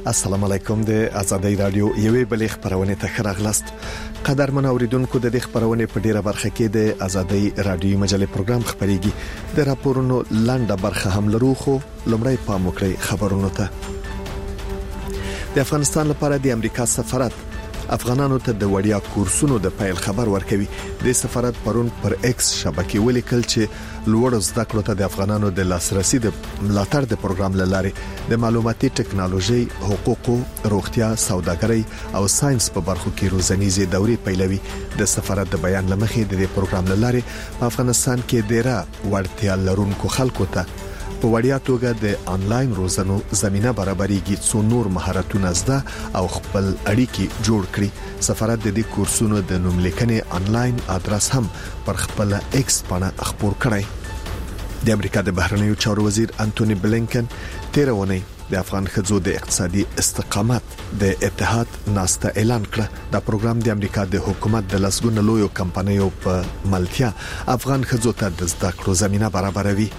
السلام علیکم د آزادۍ رادیو یوې بلې خبرونه ته خراغلاست. قدرمن اوریدونکو د دې خبرونه په ډیره برخه کې د آزادۍ رادیو مجلې پروګرام خبريږي. د راپورونو لاندې برخه هم لرو خو لمړی پام وکړئ خبرونه ته. د افغانستان لپاره د امریکا سفارت افغانانو ته د وړیا کورسونو د پیل خبر ورکوي. د سفارت پرون پر ایکس شبکې ولیکل چې لوړ زده کړو ته د افغانانو د لاسرسي د ملاتړ د پروګرام لارې د معلوماتي ټکنالوژي، حقوقو، روغتیا، سوداګرۍ او ساينس په برخو کې روزنیزي دورې پیلوي. د سفارت د بیان لمخې د پروګرام لارې په افغانستان کې ډیره وړتیا لرونکو خلکو ته په وړیا توګه د انلاین روزنو زمينه برابرېږي څو نور مهارتونه زده او خپل اړیکې جوړ کړي. سفارت د دې کورسونو د نوم لیکنې انلاین ادرس هم پر خپل ایکس باندې خبر کړی. د امریکا د بهرنیو چارو وزیر انټونی بلینکن تیرونی د افغان خځو د اقتصادي استقامت د اتحاد ناسته اعلان کړ. دا پروګرام د امریکا د حکومت د لسګونو لویو کمپنیو په ملتیا افغان خځو ته د زده کړو زمينه برابروي.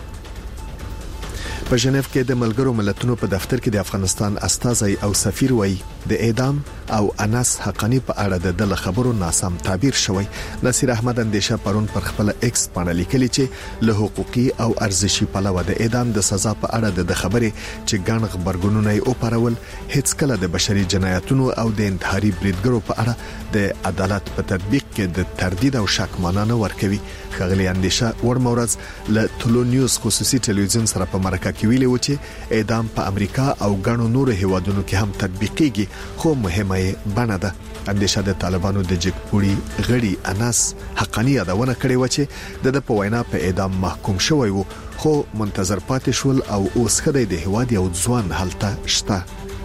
په ژنیف کې د ملګرو ملتونو په دفتر کې د افغانستان استازي او سفیر وایي د اعدام او انس حقانی په اړه د خبرو ناسم تعبیر شوی. نصیر احمد اندیشه پرون پر خپل ایکس باندې لیکلی چې له حقوقي او ارزشي پلوه د اعدام د سزا په اړه د خبرې چې ګڼ خبرګونونه یې اوپرول هیڅ کله د بشري جنایتونو او د انتحاري بریدګرو په اړه د عدالت په تطبیق کې د تردید او شک معنا نه ورکوي. خغلی اندیشه ورمورز له ټولو نیوز خصوصي ټلویزیون سره په مرکه کې ویلي و چې اعدام په امریکا او ګڼو نورو هیوادونو کې هم تطبیقيږي خو مهمه بڼه ده. اندیشه د طالبانو د جګپوري غړي انس حقانی یادونه کړې و چې د په وینا په اعدام محکوم شوی وو خو منتظر پاتې شول او اوس خدای د هیواد یو ځوان حالت شته.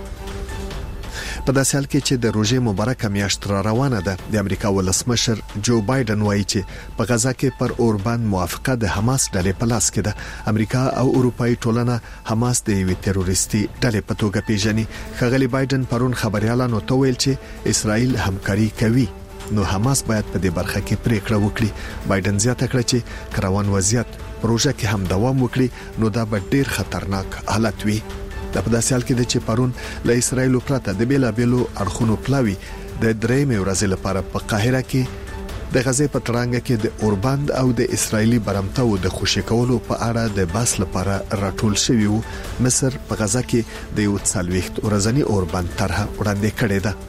په داسې حال کې چې د روژې مبارکه میاشت را روانه ده، د امریکا ولسمشر جو بایدن وایي چې په غزا کې پر اوربان موافقه د حماس ډلې په لاس کې ده. امریکا او اروپאי ټولنه حماس د یوې تروریستي ډلې په توګه پیژني. خغلی بایدن پرون خبريالانو ته ویل چې اسرائیل همکاري کوي نو حماس باید په دې برخه کې پریکړه وکړي. بایدن زیاته کړه چې کروان وضعیت پروژه کې هم دوام وکړي نو دا به ډیر خطرناک حالت وي. د په داسې حال کې د چې پرون له اسرائیل پرته د بیلابیلو اړخونو پلاوی د درېمې ورځې لپاره په قاهره کې د غزې په ترانګه کې د اوربند او د اسرایلی برمتو د خوشی کولو په اړه د بحث لپاره راټول شوی وو. مصر په غزا کې د یو څلويخت ورځنی اوربند طرحه وړاندې کړې ده.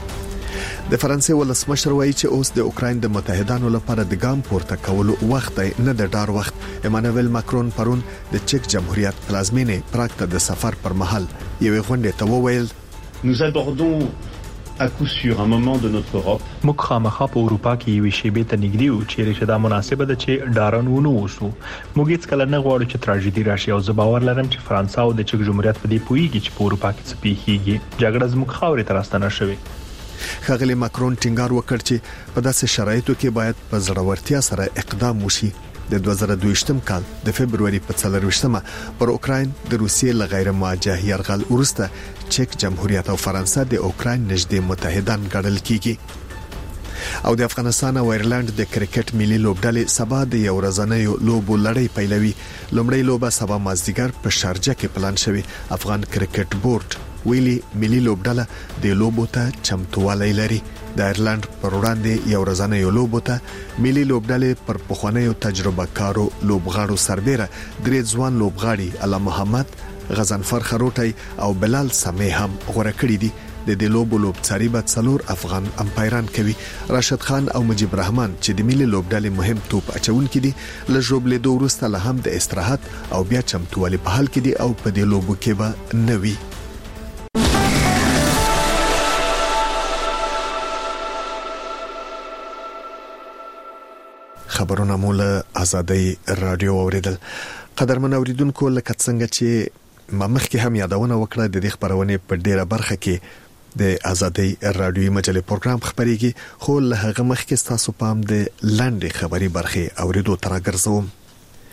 د فرانسې ولسمشر وایي چې اوس د اوکراین د متحدانو لپاره د ګام پورته کولو وخت دی، نه د ډار وخت. ایمانوئل ماکرون پرون د چک جمهوریت پلازمینې پراګ ته د سفر پر مهال یوې غونډې ته وویل Nous abordons à coup sûr un moment de notre Europe. موږ خامخا په اروپا کې یو شیبه ته نږدې یو چې دا مناسبه ده چې ډارن ونه وسو. موږ هیڅ کله نه غواړو چې تراژیدي راشي او زه باور لرم چې فرانسه او د چک جمهوریت په دې پویږي چې په اروپا کې څه پیښیږي. جګړه زموږ خاورې ته راستنه شوې. خغلی ماکرون ټینګار وکړ چې په داسې شرایطو کې باید په زړورتیا سره اقدام وشي. د 2022م کال د فبرवरी په 24مه پر اوکراین د روسیې له غیر مواجه يرغل وروسته چک جمهوریت او فرانسه د اوکراین نږدې متحدان ګڼل کیږي. او د افغانستان او ایرلند د کرکټ ملي لوبډلې سبا د یو ورځنۍ لوبو لړۍ پیلوي. لومړی لوبه سبا مازدیګر په شارجه کې پلان شوی. افغان کرکټ بورډ ویلي ملي لوبډله د لوبو ته چمتووالی لري. د ایرلند پر وړاندې یو ورځنۍ لوبو ته ملي لوبډلې پر پخوانیو تجربه کارو لوبغاړو سربېره درې ځوان لوبغاړي الله محمد، غزنفر خروټي او بلال سمې هم غوړه کړې دي. د دې لوبو لوبڅاري به څلور افغان امپایران کوي. راشد خان او مجيب رحمان چې د ملي لوبډلې مهم توپ اچونکي دي له ژوبلې دوه وروسته له هم د استراحت او بیا چمتووالی په حال کې دي او په دې لوبو کې به نوي. خبرونه مول آزادۍ رادیو اوریدل. قدرمن اوریدونکو لکه څنګه چې مخکې هم یادونه وکړه د دې خبرونه په ډیره برخه کې د آزادۍ رادیو مجلې پروګرام خبريږي خو له هغه مخکې تاسو پام د لاندې خبري برخه اوریدو تر راګرځوم.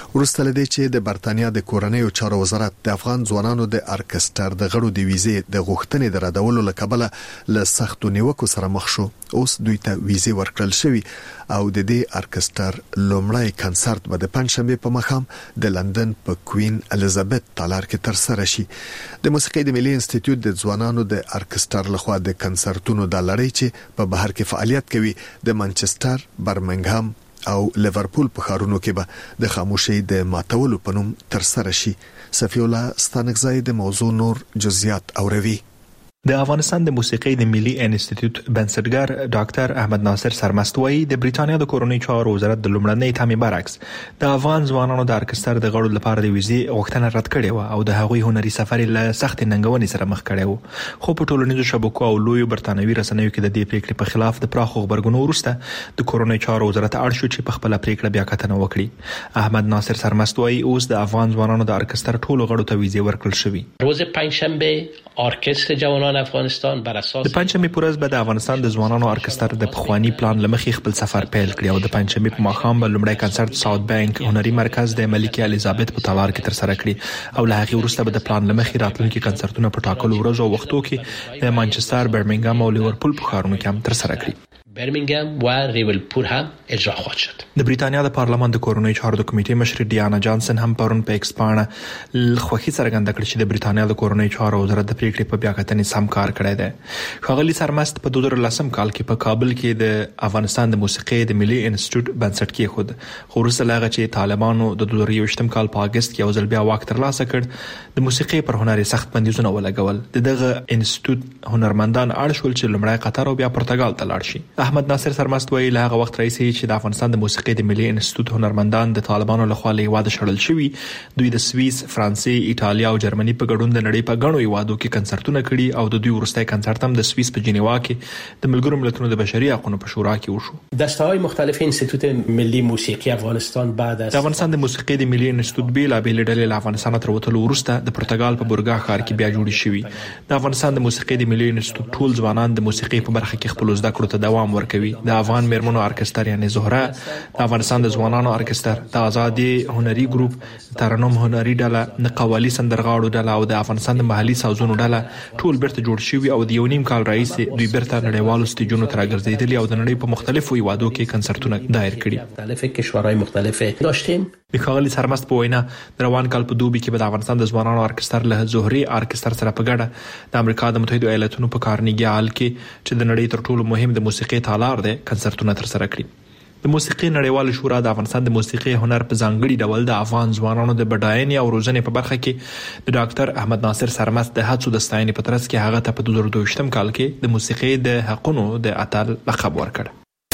ورسته لدی چې د برتانیا د کورنیو چارو وزارت د افغان ځوانانو د ارکستر د غړو د ویزې د غوښتنې د ردولو لکبله له سختو نیوکو سره مخ شو. اوس دوی ته ویزې ورکړل شوی او د دې ارکستر لومړی کنسرت به د پنځشنبه په مخام د لندن په کوین الیزابت تالار کې تر سره شي. د موسیقي د ملي انسټیټیوټ د ځوانانو د ارکستر لخوا د کنسرتونو د لړۍ چې په بهر کې فعالیت کوي د مانچستر، برمنګهام او لیورپول په ښارونو کې به د خاموشي د ماتولو په نوم تر سره شي. صفی الله ستانکزی د موضوع نور جزئیات اوروي. د افغانستان د موسیقي د ملي انسټیټیوټ بنسټګر ډاکټر احمد ناصر سرمست وایي د بریټانیا د کورنۍ چارو وزارت د لومړنۍ تامې برعکس د افغان ځوانانو د ارکستر د غړو لپاره د ویزې غوښتنه رد کړې و او د هغوی هنري سفر له سخت ننګونې سره مخ کړی و. خو په ټولنیزو شبکو او لویو برتانوي رسنیو کې د دې پریکړې په خلاف د پراخو خبرګونونو وروسته د کورنۍ چارو وزارت اړ شو چې په خپل پریکړه بیا کتنه وکړي. احمد ناصر سرمست وایي اوس د افغان ځوانانو د ارکستر ټولو غړو ته ویزې ورکړل شوې. روز پنجشنبه ارکستر جوانان افغانستان د پنځمې پورز به د افغانستان د ځوانانو ارکستر د پخوانی پلان لمخې خپل سفر پیل کړي او د پنځمې په ماښام به لومړی کنسرت ساوث بانک هنري مرکز د ملکه الیزابت په تالار کې تر سره کړي او له هغې وروسته به د پلان لمخې راتلونکي کنسرتونه په ټاکلو ورځو او وختو کې د مانچستر، برمنګهام او لیورپول په ښارونو کې هم تر سره کړي. برمنگهم و لیورپول هم اجرا خواهد شد. د بریټانیا د پارلمان د کورنۍ چارو د کمیټې مشر ډیانا جانسن هم پرون په ایکس باندې خوښي څرګنده کړې چې د بریټانیا د کورنۍ چارو وزارت د پریکړې په بیا کتنې سم کار کړی دی. ښاغلي سرمست په 2010 کال کې په کابل کې د افغانستان د موسیقي د ملي انسټیټیوټ بنسټ کېښود. خو وروسته له هغه چې طالبانو د 2021 کال په اگست کې یو ځل بیا واک ترلاسه کړ د موسیقي پر هنر سخت بندیزونه ولګول. دغه انسټیټیوټ هنرمندان اړ شول چې لومړی قطر او بیا پرتګال ته لاړ شي. احمد ناصر سرمست وایي له هغه وخت راهیسې چې د افغانستان د موسیقي د ملي انسټیټیوټ هنرمندان د طالبانو لخوا له هیواده شړل شوي دوی د سویس، فرانسې، ایټالیا او جرمني په ګډون د نړۍ په غنو هیوادو کې کنسرتونه کړي او د دوی وروستي کنسرت هم د سویس په جنیوا کې د ملګرو ملتونو د بشري حقوقو په شورا کې وشو. دسته‌های مختلف انسټیټیوټ ملي موسیقي افغانستان بعد از د افغانستان د موسیقي د ملي انسټیټیوټ بیلابېل ډلې له افغانستان تر وتلو وروسته د پرتګال په بورګا ښار کې بیا جوړې شوې. د افغانستان د موسیقي د ملي انسټیټیوټ ټول ځوانان د موسیقي په برخه کې خپل زده کړو ته دوام ورکوي. د افغان میرمنو ارکستر یعنی زهره، د افغانستان د ځوانانو ارکستر، د آزادي هنري ګروپ، ترنم هنري ډله، د قوالی سندرغاړو ډله او د افغانستان د محلي سازونو ډله ټول بیرته جوړ شوي او د یو نیم کال راهیسې دوی بیرته نړیوالو سټیجونو ته راګرځېدلي او د نړۍ په مختلفو هیوادو کې کنسرتونه دایر کړي. مختلف کشورهای مختلف داشتیم. د ښاغلي سرمست په وینا د روان کال په دوبي کې به د افغانستان د ځوانانو ارکستر له زهري ارکستر سره په ګډه د امریکا د متحده ایالاتونو په کارنیګي هال کې چې د نړۍ تر ټولو مهم د موسیقي تالار دی کنسرتونه تر سره کړي. د موسیقي نړیوال شورا د افغانستان د موسیقي هنر په ځانګړي ډول د افغان ځوانانو د بډاینې او روزنې په برخه کې د ډاکټر احمد ناصر سرمست د هڅو د ستاینې په ترڅ کې هغه ته په 2022 کال کې د موسیقي د حقونو د اتل لقب ورکړ.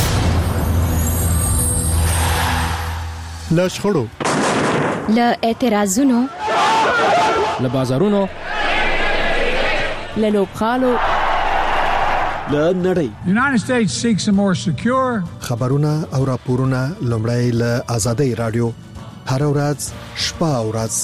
له شخړو، له اعتراضونو، له بازارونو، له لوبغالو، له نړۍ. The United States seeks a more secure. خبرونه او راپورونه لومړی له آزادۍ رادیو هر ورځ شپه او ورځ.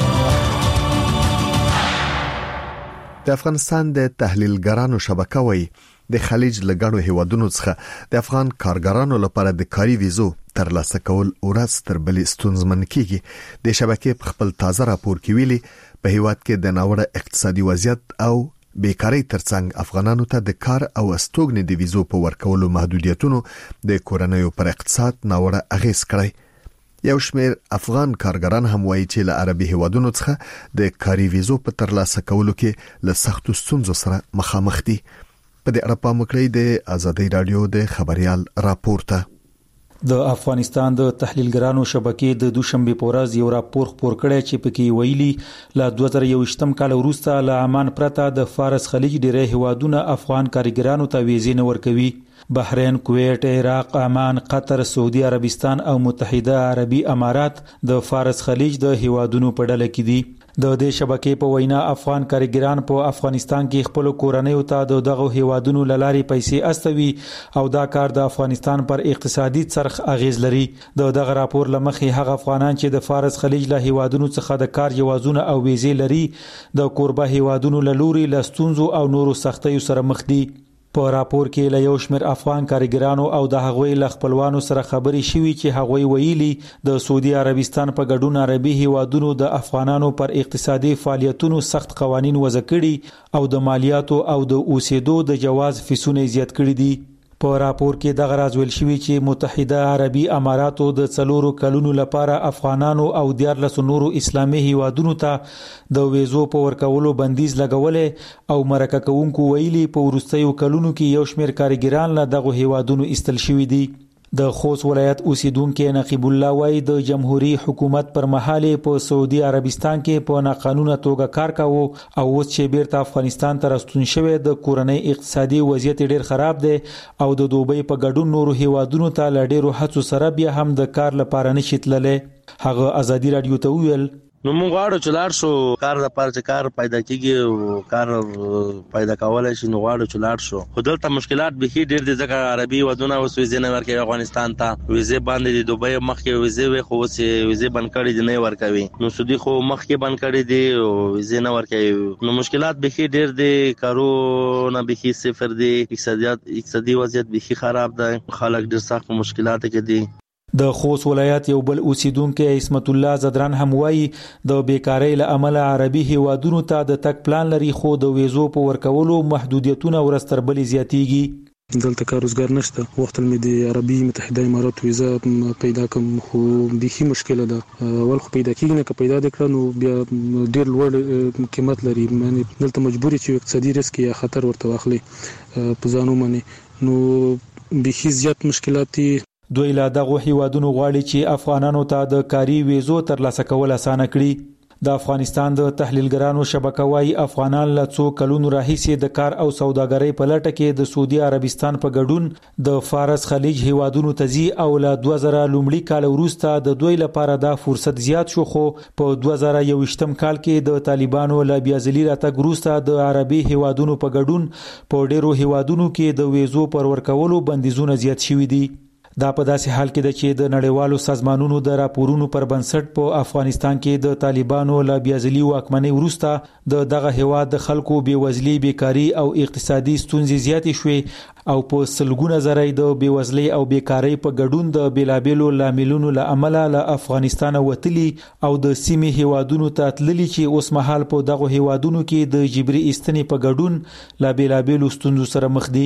د افغانستان د تحلیلګرانو شبکه وایي د خلیج لګړو هیوادونو څخه د افغان کارګرانو لپاره د کاري ویزو ترلاسه کول ورځ تر بلې ستونزمن کیږي. د شبکې په خپل تازه راپور کې ویلي په هیواد کې د ناوړه اقتصادي وضعیت او بیکاری ترڅنګ افغانانو ته د کار او استوګنې د ویزو په ورکولو محدودیتونو د کورنیو پر اقتصاد ناوړه اغیز کړی. یو شمېر افغان کارګران هم وایي چې له عربي هیوادونو څخه د کاري ویزو په ترلاسه کولو کې له سختو ستونزو سره مخامخ دي. په دې اړه پام وکړئ د آزادۍ رادیو د خبريال راپور ته. د افغانستان د تحلیلګرانو شبکې د دوشنبه په ورځ یو راپور خپور کړی چې پکې ویلي له 2021 کال وروسته له عمان پرته د فارس خلیج ډېری هیوادونه افغان کارګرانو ته ویزې نه ورکوي. بحرین، کویت، عراق، عمان، قطر، سعودي عربستان او متحده عربي امارات د فارس خلیج د هیوادونو په ډله کې دي. د دې شبکې په وینا افغان کارګران په افغانستان کې خپل کورنیو ته دغه هیوادونو لاري پیسې استوي او دا کار د افغانستان پر اقتصادي څرخ اغیز لري. دغه راپور لمخې هغه افغانان چې د فارس خلیج له هیوادونو څخه د کار جوازونه او ویزې لري د قربه هیوادونو له لوري له ستونزو او نورو سختیو سره مخ دي. په راپور کې له یو شمېر افغان کارګرانو او د هغوی له خپلوانو سره خبرې شوې چې هغوی ویلي د سعودي عربستان په ګډون عربي هیوادونو د افغانانو پر اقتصادي فعالیتونو سخت قوانین وضع کړي او د مالیاتو او د اوسېدو د جواز فیسونه زیات کړي دي. په راپور کې دغه راز ویل شوی چې متحده عربي اماراتو د 4 کلونو لپاره افغانانو او 14 نورو اسلامي هیوادونو ته د ویزو په ورکولو بندیز لګولې او مرکه کوونکو ویلي په وروستیو کلونو کې یو شمېر کارګران له دغه هیوادونو ایستل شوي دي. د خوست ولایت اوسیدونکو نقیب الله وای د جمهوریت حکومت پر مهال په سعودي عربستان کې په ناقانونه توګه کار کاوه او اوس چې بیرته افغانستان ته راستون شوی د کورنۍ اقتصادي وضعیت ډیر خراب دی او د دوبۍ په ګډون نورو هیوادونو ته له ډیرو هڅو سره بیا هم د کار لپاره نشي تللی. هغه ازادي رادیو ته ویل نو موږ غواړو چې لاړ شو کار لپاره چې کار پیدا کیږي او کار پیدا کولای شي نو غواړو چې لاړ شو. خو دلته مشکلات به ډېر دي ځکه عربي ودونه اوس ویزې نه ورکوي افغانستان ته ویزې باندې د دوبۍ مخکې ویزې وي خو اوس ویزې بند کړي دي نه ورکوي نو سعودي خو مخکې بند کړي دي او ویزې نه ورکوي نو مشکلات به ډېر دي کارونه به صفر دي اقتصادي وضعیت به خراب دی خلک ډېر سخت مشکلات کې دي. د خوست ولایت یو بل اوسیدونکو اسمت الله زدران هم وایي د بیکاری له امله عربي هیوادونو ته د تک پلان لري خو د ویزو په ورکولو محدودیتونه ورستربلې زیاتیږي. دلته کار روزګار نشته وخت مې د عربي متحده امارات ویزا پیدا کوم خو به مشکله ده ول خو پیدا کیږي نه که پیدا وکړو نو بیا ډیر لوړ قیمت لري معنی دلته مجبوري چې اقتصادي ریسک یا خطر ورته واخلي په ځانو باندې نو به زیات مشکلات دي. دوی له دغه هیوادونو غواړي چې افغانانو ته د کاري ویزو ترلاسه کول اسانه کړي. د افغانستان د تحلیلګرانو شبکه وايي افغانان له څو کلونو راهیسې د کار او سوداګرۍ په لټه کې د سعودي عربستان په ګډون د فارس خلیج هیوادونو ته ځي او له 2000 لومړي کال وروسته د دوی لپاره دا فرصت زیات شو خو په 2021م کال کې د طالبانو له بیازلي راتګ وروسته د عربي هیوادونو په ګډون په ډیرو هیوادونو کې د ویزو پر ورکولو بندیزونه زیات شوي دي. دا په داسې حال کې ده چې د نړیوالو سازمانونو د راپورونو پر بنسټ په افغانستان کې د طالبانو له بیازلي واکمنۍ وروسته دغه هیواد د خلکو بیوزلي بیکاری او اقتصادي ستونزې زیاتې شوې او په سلګونه زره د بیوزلۍ او بیکاری په ګډون د بیلابیلو لاملونو له امله له افغانستان وتلي او د سیمې هیوادونو ته تللي چې اوس مهال په دغه هیوادونو کې د جبري ایستنې په ګډون له بیلابیلو ستونزو سره مخ دي.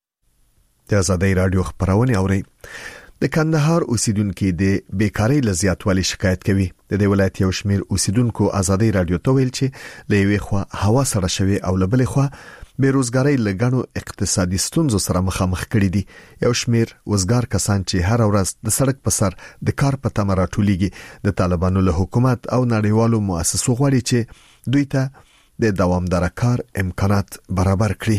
د آزادۍ رادیو خبرونه اوري. د کندهار اوسیدونکو د بیکاری له زیاتوالي شکایت کوي. د دې ولایت یو شمیر اوسیدونکو آزادۍ رادیو ته ویل چې له یوې خوا هوا سره شوي او له بلې خوا بیروزګاری له ګڼو اقتصادي ستونزو سره مخامخ کړي دي. یو شمیر وزګار کسان چې هر ورځ د سړک په سر د کار په تمه راټولېږي د طالبانو له حکومت او نړیوالو مؤسسو غواړي چې دوی ته د دوامدار کار امکانات برابر کړي.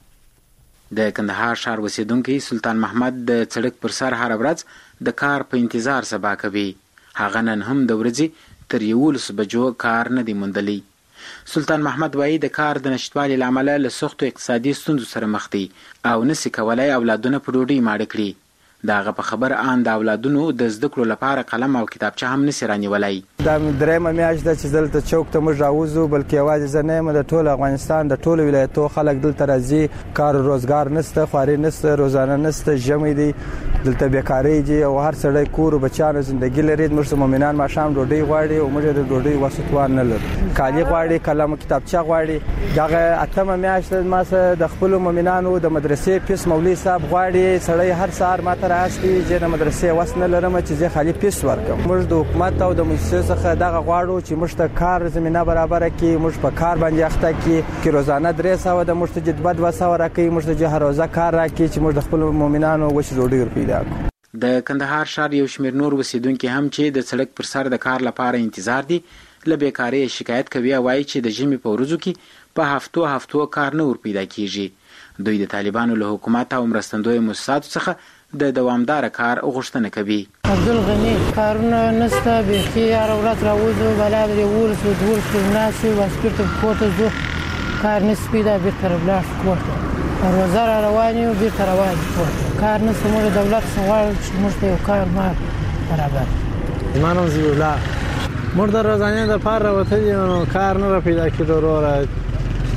د کندهار ښار اوسیدونکو سلطان محمد د سړک پر سر هر ورځ د کار په انتظار سبا کوي. هغه نن هم د ورځې تر 11 بجو کار نه دی موندلی. سلطان محمد وایي د کار د نشټوالي لامل له سختو اقتصادي ستونزو سره مخ دي او نسی کولای اولادونه په ډوډۍ ماړه کړي. داغه په خبر آن د اولادونو د زده کړو لپاره قلم او کتابچه هم نسی رانیولای. دا درېمه میاشت ده چې دلته چوک ته موږ راوځو بلکې یوازې زه نه یم د ټول افغانستان د ټولو ولایتو خلک دلته راځي. کار روزګار نشته خواري نشته روزانه نشته ژمی دی دلته بیکاری دي او هر سړی کور او بچانو ژوندۍ لري. موږ مومنان ماښام ډوډۍ غواړي او موږ د ډوډۍ وسوتوان نه لرو. کالي غواړي قلم کتابچه غواړي. دغه اتمه میاشت ما سره د خپل مومنانو د مدرسې فیس مولوي صاحب غواړي. سړی هر سهار ماته راستي چې د مدرسې وس نه لرم چې زه خالي فیس ورکم. موږ د حکومت او د مؤسسو څخه دغه غواړو چې موږ ته کار زمينه برابر کړي. موږ په کار باندې اخته کړي چې روزانه 300 د موږ ته جدبد 200 راکړي. موږ ته هر روزه کار راکړي چې موږ د خپل مومنانو وش ډوډۍ پیدا کړو. د کندهار ښار یو شمیر نور اوسیدونکو هم چې د سړک پر سر د کار لپاره انتظار دي له بیکاری شکایت کوي او وایي چې د ژمي په ورځو کې په هفتو کار نه ور پیدا کیږي. دوی د طالبانو له حکومت او مرستندوی مؤسساتو څخه د دوامدار کار غوښتنه کوي. عبدالغنی کارونه نسته بیخي هر ورځ راوځو بلا د 12 ناسي واسپیرته کوټه زو کار نس پیدا بیرته بلاش کوټه روزه را رواني او بیرته رواني کوټه کار نس موږ دولت سوال چې موږ ته کار ما برابر ایمانم زیولا موږ د روزانه د پاره وته کار نه پیدا کیدو وروره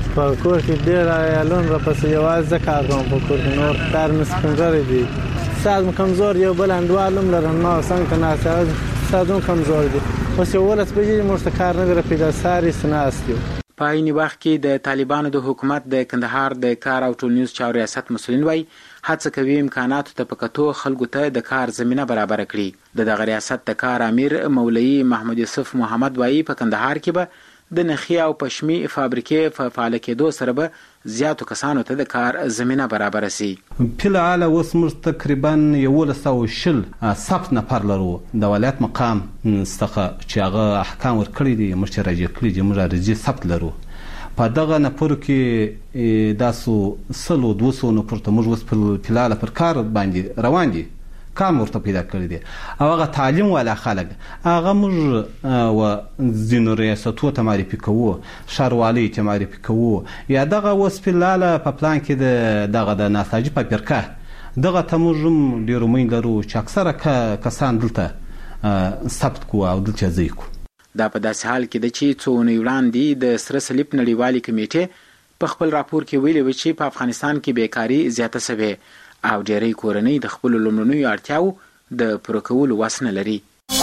په کور کې ډیر عیالون را پسې یوازې کار کوم په کور کې نور کار مسکنځري دي ساز کمزور یو بل اندوالم لرم ما څنګه نه سازون کمزور دي اوس یو ولس به موږ کار نه پیدا ساري سناستیو په عین وخت کې د طالبانو د حکومت د کندهار د کار او ټولنیز چارو ریاست مسؤلین وایي هڅه کوي امکاناتو ته په کتو خلکو ته د کار زمينه برابر کړي د دغه ریاست د کار امیر مولوي محمد یوسف محمد وایي په کندهار کې به د نخي او پشمي فابریکې په فعال کېدو سره به زیاتو کسانو ته د کار زمينه برابر شي. په لعل اوس موږ تقریبا 120 ثبت نفر لرو د ولایت مقام څخه چې هغه احکام ورکړي دي موږ راځي کړی دي موږ راځي ثبت لرو په دغه نفر کې داسو 200 نفر ته موږ اوس په لعل پر کار باندې روان دي کار ورته پیدا کړی دي او هغه تعلیم والا خلک هغه موږ و ځینو ریاستو ته معرفي کوو ښاروالۍ ته معرفي کوو یا دغه اوس په لاله په پلان کې دغه د ناساجي په فرقه دغه ته موږ هم ډېر امید لرو چې اکثره کسان دلته ثبت کوو او دلته ځای کوو. دا په داسې حال کې ده چې څو اونۍ وړاندې د سره صلیب نړیوالې کمیټې په خپل راپور کې ویلي و چې په افغانستان کې بیکاري زیاته شوې او ډېری کورنۍ د خپل لومړنیو اړتیاو د پوره کولو وس نه لري.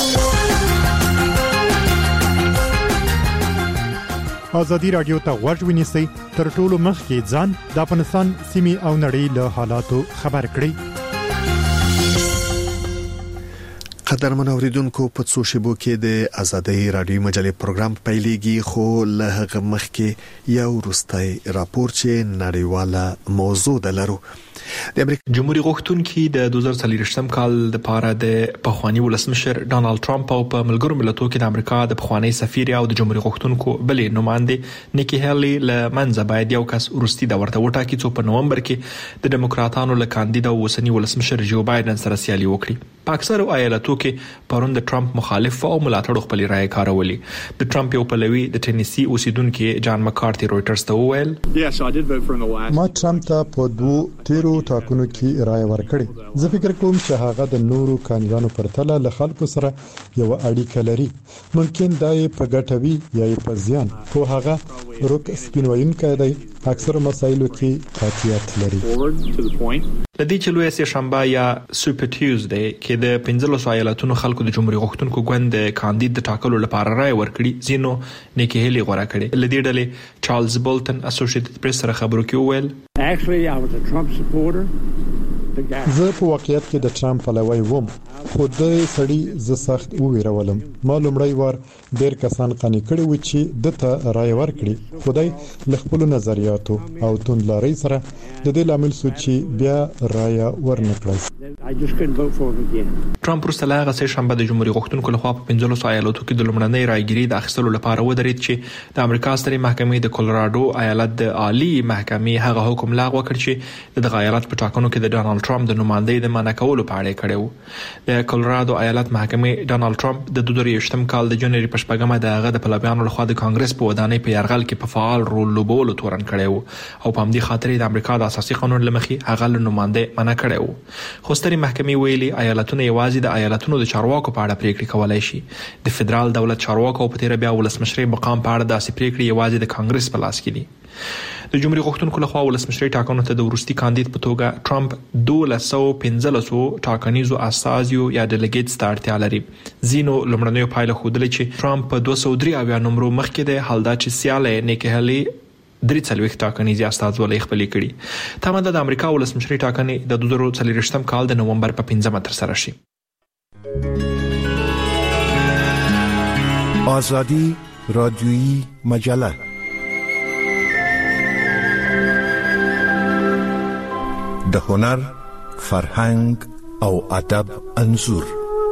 ازادي راډیو ته غوږ ونیسئ تر ټولو مخکې ځان د افغانستان سیمې او نړۍ له حالاتو خبر کړئ. قدرمن اوریدونکو په څو شیبو کې د ازادي رادیو مجلې پروګرام پیلېږي خو له هغه مخکې یو وروستی راپور چې نړیواله موضوع ده لرو. د امریکا جمهوریت غوښتونکي د 2023م کال لپاره د پخوانی ولسمشر ډانلډ ټرمپ او په ملګرو ملتونو کې د امریکا د پخوانی سفیر او د جمهوریت غوښتونکو بلې نماینده نیکی هیلی لمنځه باید یو کس ورستي د ورته وټاکي چې په نومبر کې د دیموکراتانو له کاندید او اوسنی ولسمشر جو بایدن سره سیالي وکړي. په اکثرو ایالتو کې پرون د ټرمپ مخالف او ملاتړو خپل رائے کارولي. د ټرمپ یو پلوي د ټینیسي اوسیدونکو جان مکارتي رويټرز ته وویل ما ټرمپ ته په دوه تیرو ټاکنو کې رائے ورکړې. زه فکر کوم چې هغه د نورو کاندیدانو پرتله له خلکو سره یو اړیکه لري. ممکن دا یې په ګټه وي یا یې په زیان خو هغه روک سپینوینکی دی اکثر مسایلو کې قاطعیت لري. د دې چې لوی سه شنبه یا سوپر ټیوزډے کې د 15 ایالتونو خلکو د جمهوریت غوښتونکو ګوند کاندید د ټاکلو لپاره رائے ورکړي زینو نیکی هیلی غوړه کړي. لدې ډلې چارلز بولټن اسوسییټډ پریس سره خبرو کې وویل زه په واقعیت کې د ټرمپ پلوی وم خو د سړی ز سخت ویرولم. ما لومړی وار ډیر کسان قانع کړي و چې دته رائے ورکړي خدای ل خپل نظریاتو او توندلاري سره د دې لامل سو چې بیا رائے ورنکړي. ټرمپ رسله غسه شنبه د جمهوریت غوښتونکو لخوا په 15 ایالتو کې د لومړنۍ رائګيري د اخیستلو لپاره ودرېد چې د امریکا سترې محکمې د کولراډو ایالت د عالی محکمې هغه حکم لغوه کړ چې د ایالت په ټاکنو کې د ډانلډ ټرمپ د نمائندګۍ د منع کولو په اړه کړو. د کولراډو ایالت محکمې ډانلډ ټرمپ د 2023م کال د جنوري په شپږمه د هغه د پلویانو لخوا د کانګرس په ودانۍ په یرغل کې په فعال رول لوبولو تورن کړو او په همدې خاطر د امریکا د اساسي قانون لمخې هغه له نمائندګۍ منع کړو. خو سترې محکمې ویلي ایالتونه یوازې د ایالتونو د چارواکو په اړه پریکړې کولای شي. د فدرال دولت چارواکو په تیر بیا ولسمشري مقام په اړه داسې پریکړې یوازې د کانګرس په لاس کې دي. د جمهوریت غوښتونکو لخوا ولسمشري ټاکنو ته د ورستي کاندید په توګه ټرمپ 215 ټاکنیزو اساسیو یا ډیلیګیټس ته اړتیا لري. زینو لمړنیو پایله ښودلې چې ټرمپ په 203 نمبر مخکې د حالدا چې سیاله نیکی هیلی 3 ټاکنیزي استازولۍ خپل کړي. تماده د امریکا ولسمشري ټاکنې د 2023م کال د نومبر په 15 تر سره شي. آزادی رادیویی مجله د هنر، فرهنګ او ادب انځور.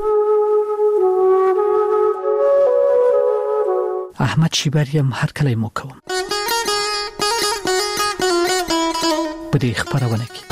احمد شیبریم هر کله مو کوم په دې خبرونه کې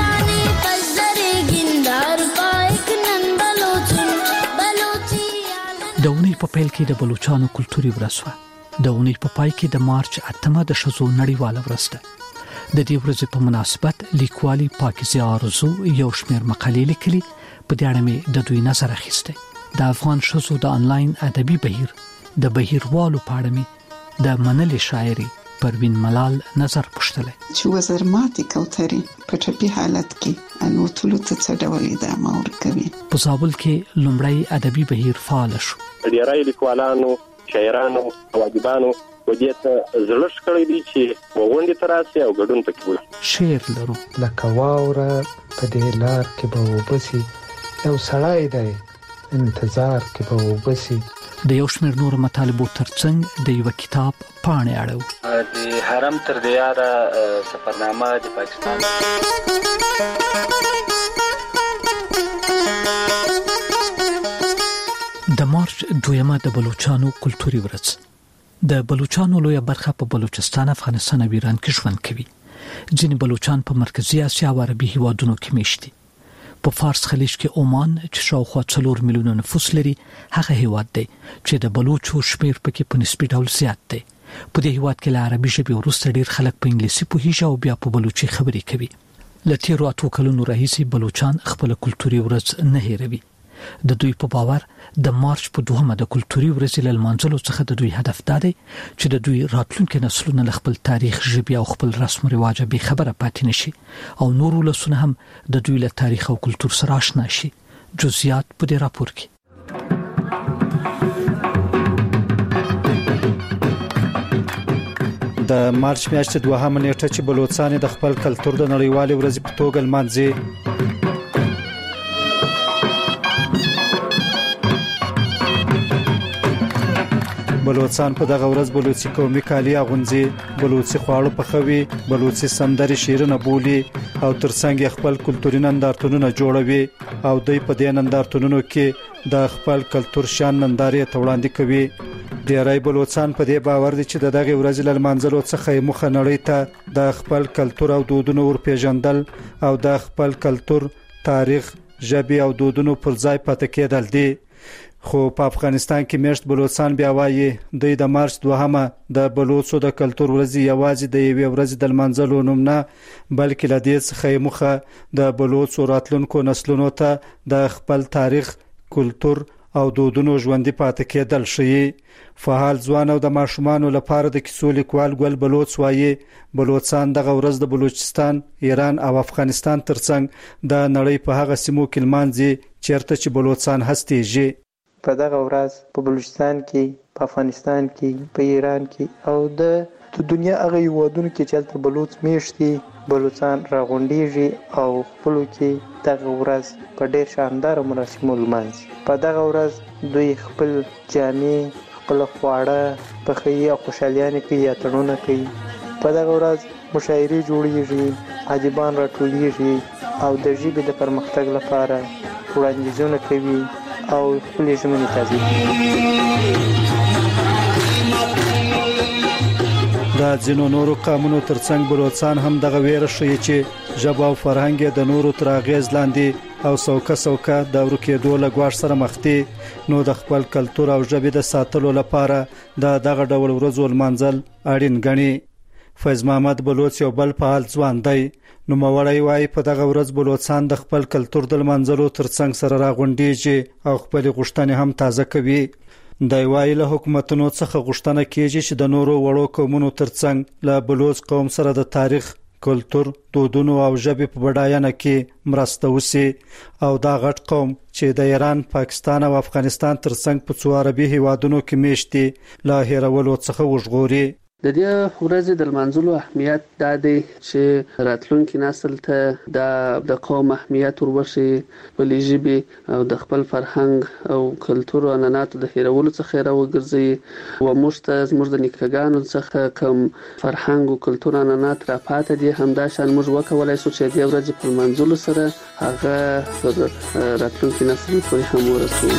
د اونۍ په پیل کې د بلوچستان کلتوري ورځ و. د اونۍ په پای کې د مارچ 8 د شذو نړیواله ورځ ده. د دې ورځې په مناسبت لیکوالي پاکیزه آرزو یو شمېر مقالې لیکلي. په دې اړه مې د دوی نظر اخیسته. د افغان شذو د انلاین ادبي بهیر د بهیروالو په اړه مې د منلې شاعري پروین ملال نظر پوښتلی چې وزر ماتي کوتري په ټپي حالت کې انو ټول ته څه ډول ادامه ورکوي. په زابل کې لومړی ادبي بهیر فعال شو. ډیری لیکوالانو، شاعرانو، ادیبانو ودې ته زړښت کړی دی چې وغونډې ته راشي او ګډون پکې وي. شعر لرو لکه واوره په دې لار کې به وبسي، یو سړی دی انتظار کې به وبسي. د یو شمېر نور مطالبو ترڅنګ د یو کتاب پاڼې اړو. د حرم تر دیاره سفرنامه د پاکستان. د مارچ 2 د بلوچستان کلتوري ورځ. د بلوچستان لویه برخه په بلوچستان، افغانستان او ایران کې ژوند کوي. ځینې بلوچستان په مرکزی اسیا او عربي هیوادونو کې میشتي. په فارس خلیج کې عمان چې شاوخوا 4 میلیونه نفوس لري، هغه هیواد دی چې د بلوچو شمیر پکې په نسبي ډول زیات دی. په دې هیواد کې له عربي ژبې وروسته ډیر خلک په انګلیسي پوهیږي او بیا په بلوچي خبرې کوي. له تیرو 8 کلونو راهیسې بلوچستان خپل کلتوري ورځ نه هېروي. د دوی په باور د مارچ په 2 د کلتوري ورځې له لمانځلو څخه د دوی هدف دا دی چې د دوی راتلونکي نسلونه له خپل تاریخ، ژبې او خپل رسم او رواج به خبره پاتې نشي او نور ولسونه هم د دوی له تاریخ او کلتور سره آشنا شي. جزئیات په دې راپور کې. د مارچ میاشتې 2 نیټه چې بلوچستان د خپل کلتور د نړیوالې ورځې په توګه لمانځي. بلوچستان په دغه ورځ بلوچي قومي کالي اغوندي، بلوچي خواړه پخوي، بلوچي سندري شعرونه بولي او ترڅنګ خپل کلتوري نندارتونونه جوړوي او دوی په دې نندارتونونو کې د خپل کلتور شان نندارې ته وړاندې کوي. ډیری بلوچستان په دې باور دي چې دغه ورځ له لمانځلو څخه مخه نړۍ ته د خپل کلتور او دودونو ورپېژندل او د خپل کلتور، تاریخ، ژبه او دودونو پر ځای پاتې کېدل دي. خو په افغانستان کې میشت بلوچستان بیا وایي د مارچ 2 د بلوچو د کلتور ورځ یوازې د یوې ورځې د لمانځلو نوم نه، بلکې له دې څخه مخه د بلوچو راتلونکو نسلونو ته د خپل تاریخ، کلتور او دودونو ژوندۍ پاتې کېدل ښیي. فعال ځوان او د ماشومانو لپاره د کیسو لیکوال ګل بلوچ وایي بلوچستان دغه ورځ د بلوچستان، ایران او افغانستان ترڅنګ د نړۍ په هغه سیمو کې لمانځي چیرته چې بلوچستان هستېږي. په دغه ورځ په بلوچستان کې، په افغانستان کې، په ایران کې او د دنیا هغه هیوادونو کې چې هلته بلوچ میشتي بلوچستان راغونډېږي او خپلو کې دغه ورځ په ډېر شاندار مراسمو لمانځي. په دغه ورځ دوی خپل جامې، خپل خواړه پخوي او خوشحالیانې کوي، اتڼونه کوي. په دغه ورځ مشاعرې جوړېږي، ادیبان راټولېږي او د ژبې د پرمختګ لپاره وړاندیزونه کوي او خپل ژمنې تازه کوي. د ځینو نورو قومونو ترڅنګ بلوچستان هم دغه ویره ښیي چې ژبه او فرهنګ د نورو تر اغېز لاندې او څوکه د ورکېدو له ګواښ سره مخ دي. نو د خپل کلتور او ژبې د ساتلو لپاره دغه ډول ورځو لمانځل اړین ګڼي. فیض محمد بلوچ یو بل فعال ځوان دی. نو مورای وای په دغه ورځ بلوچستان د خپل کلتور د لمانځلو ترڅنګ سره راغونډيږي او خپل غوښتنې هم تازه کوي. د وای له حکومتونو څخه غوښتنه کیږي چې د نورو وړو قومونو ترڅنګ له بلوچ قوم سره د تاریخ، کلتور، دودونو او ژبې په بډاینه کې مرسته وشي او دا غټ قوم چې د ایران، پاکستان او افغانستان ترڅنګ په څو عربي هیوادونو کې میشتي له هیرولو څخه وژغوري. د دې ورځې د لمانځلو اهمیت دا دی چې راتلونکي نسل ته د قوم اهمیت وربخښي، خپلې ژبې او د خپل فرهنګ او کلتور او عنعناتو د هیرولو څخه راوګرځي او موږ ته زموږ د نیکهګانو څخه کوم فرهنګ او کلتور عنعنات راپاتې دي، همداشان موږ وکولای شو چې د ورځې په لمانځلو سره هغه پر راتلونکي نسل پورې هم ورسوو.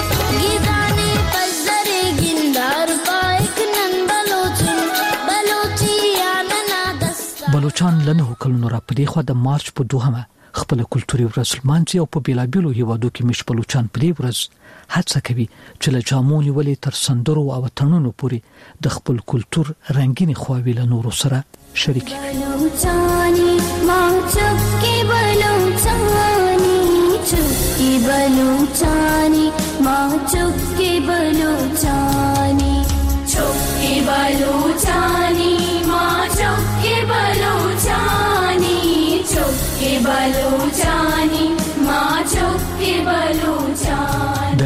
بلوچستان لنه کلونو را پدې خو د مارچ په 2 خپل کلتوري ورځ لمانځي او په بیلابیلو هیوادو کې مش بلوچستان په دې ورځ هڅه کوي چې له جامونی ولې تر سندرو او تنونو پورې د خپل کلتور رنگینی خواوی له نورو سره شریک کړي. بلوچستاني ما چوکي بلوچستاني چوکي بلوچستاني ما چوکي بلوچستاني چوکي بلوچستاني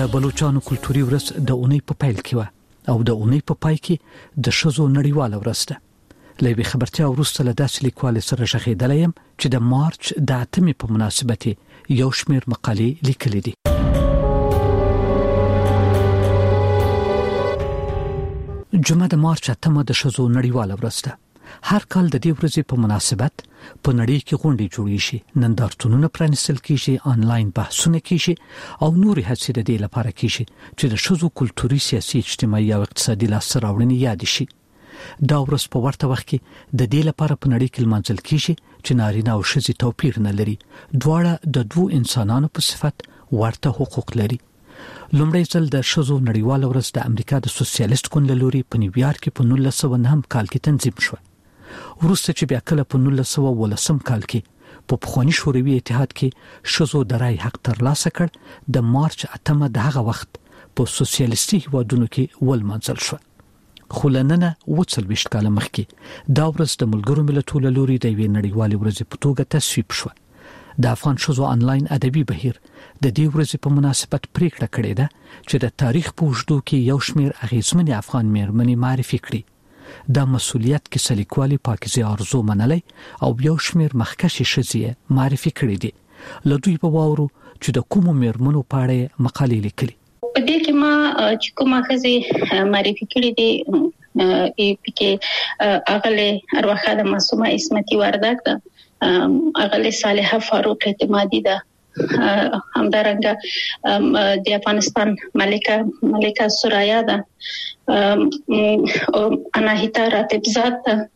د بلوچستان کلتوري ورځ د اونۍ په پیل کې و او د اونۍ په پای کې د شزو نړیواله ورځ ده. لوي خبرتیا ورسته له داسې لیکوال سره شخېدلم چې د مارچ د 8 په مناسبت یو شمېر مقالې لیکلې دي. جمعه د مارچ 8 د شزو نړیواله ورځ ده. هر کال د دې ورځې په مناسبت په نړۍ کې غونډې جوړې شي، نندارتونونه پرانیستل کیږي، آنلاین بحثونه کیږي او نورې هڅې د دې لپاره کیږي چې د شزو کلتوري، سیاسي، اجتماعي او اقتصادي لاسته راوړنې یاد شي. دا ورځ په ورته وخت کې د دې لپاره په نړۍ کې لمانځل کیږي چې نارینه او ښځې توپیر نه لري، دواړه د دوه انسانانو په صفت ورته حقوق لري. لومړی ځل د شزو نړیواله ورځ د امریکا د سوسیالیست ګوند له لوري په نیویارک کې په 1909 کال کې تنظیم شو. وروسته چې بیا کله په 1918 کال کې په پخوانی شوروي اتحاد کې شزو د رای حق ترلاسه کړ، د مارچ 8 د هغه وخت په سوسیالیستي هیوادونو کې ولمانځل شو. خو لننه 40 کال مخکې دا ورځ د ملګرو ملتونو له لوري د یوې نړیوالې ورځې په توګه تصویب شو. د افغان شزو آنلاین ادبي بهیر د دې ورځې په مناسبت پریکړه کړې ده چې د تاریخ په اوږدو کې یو شمېر اغیزمن افغان مېرمنې معرفي کړي. دا مسؤلیت کې سلیکوالي پاکیزه ارزو منلای او یو شمېر مخکشي ښځې معرفي کړې دي. لدوی په واورو چې د کومو مېرمنو په اړه مقالې لیکلي. په دې کې ما چې کومه ښځې معرفي کړې دي پکې اغله ارواخاله معصومه اسمتي وردک ده، اغله صالحه فاروق اعتمادي ده، همدارنګه د افغانستان ملکه سرایا ده، اناهیتا راتبزاد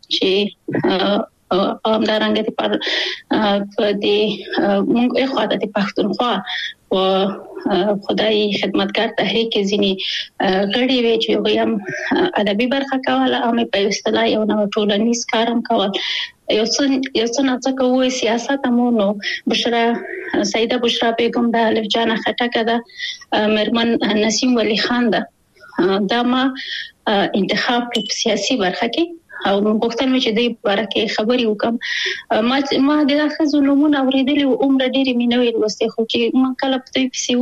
چې همدارنګه د موږ خو د پښتونخوا او خدای خدمتګار تحریک ځینی غړي وی چې هم ادبي برخه کوله او په اصطلاح یو نو ټولنیز کارم کول. یو څه نه کوي سیاست مو نو بشرا سیده بشرا بیگم ده، الف جان خټکه ده، مرمن نسیم ولی خان ده. دا ما انتخاب په سیاسي برخه کې او وختل مې چې د برکه خبري وکم. ما د اخزو نمونه اوریدلې او عمر ډېری مینوي لوستي، خو چې ما کله په دې پسې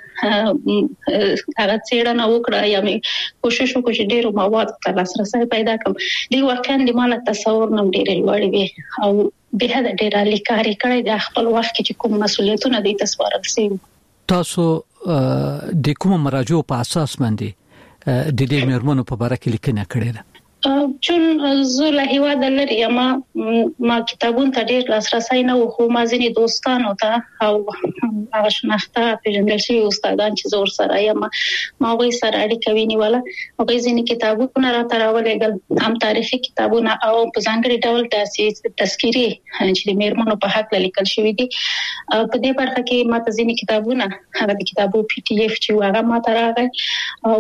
وس هغه څېړنه وکړه یا مې کوشش وکړ چې ډېر مواد ته لاسرسي پیدا کړم. دی واقعا د مال تصور نم ډېر لوړ وي او به دا ډېر لیکاري کړی د خپل وخت کې چې کوم مسولیتونه د تصور سي. تاسو د کوم مراجعو په اساس باندې د دې مېرمنو په اړه کې لیکنه کړې ده؟ چون زه له هیواد لري ما کتابون ته ډېر لاسرسي نه و، خو ما ځینې دوستانو ته او هغه شناخته پیژندل شوي استادان چې زور سره یم ما غوي سره اړیکه ونیوله. هغه ځینې کتابونه راته راولېږل، هم تاریخي کتابونه او په ځانګړي ډول تذکيري چې د مېرمنو په حق لیکل شوی دي. په دې برخه کې ما ته ځینې کتابونه هغه د کتابو PDF چې هغه ما ته راغی او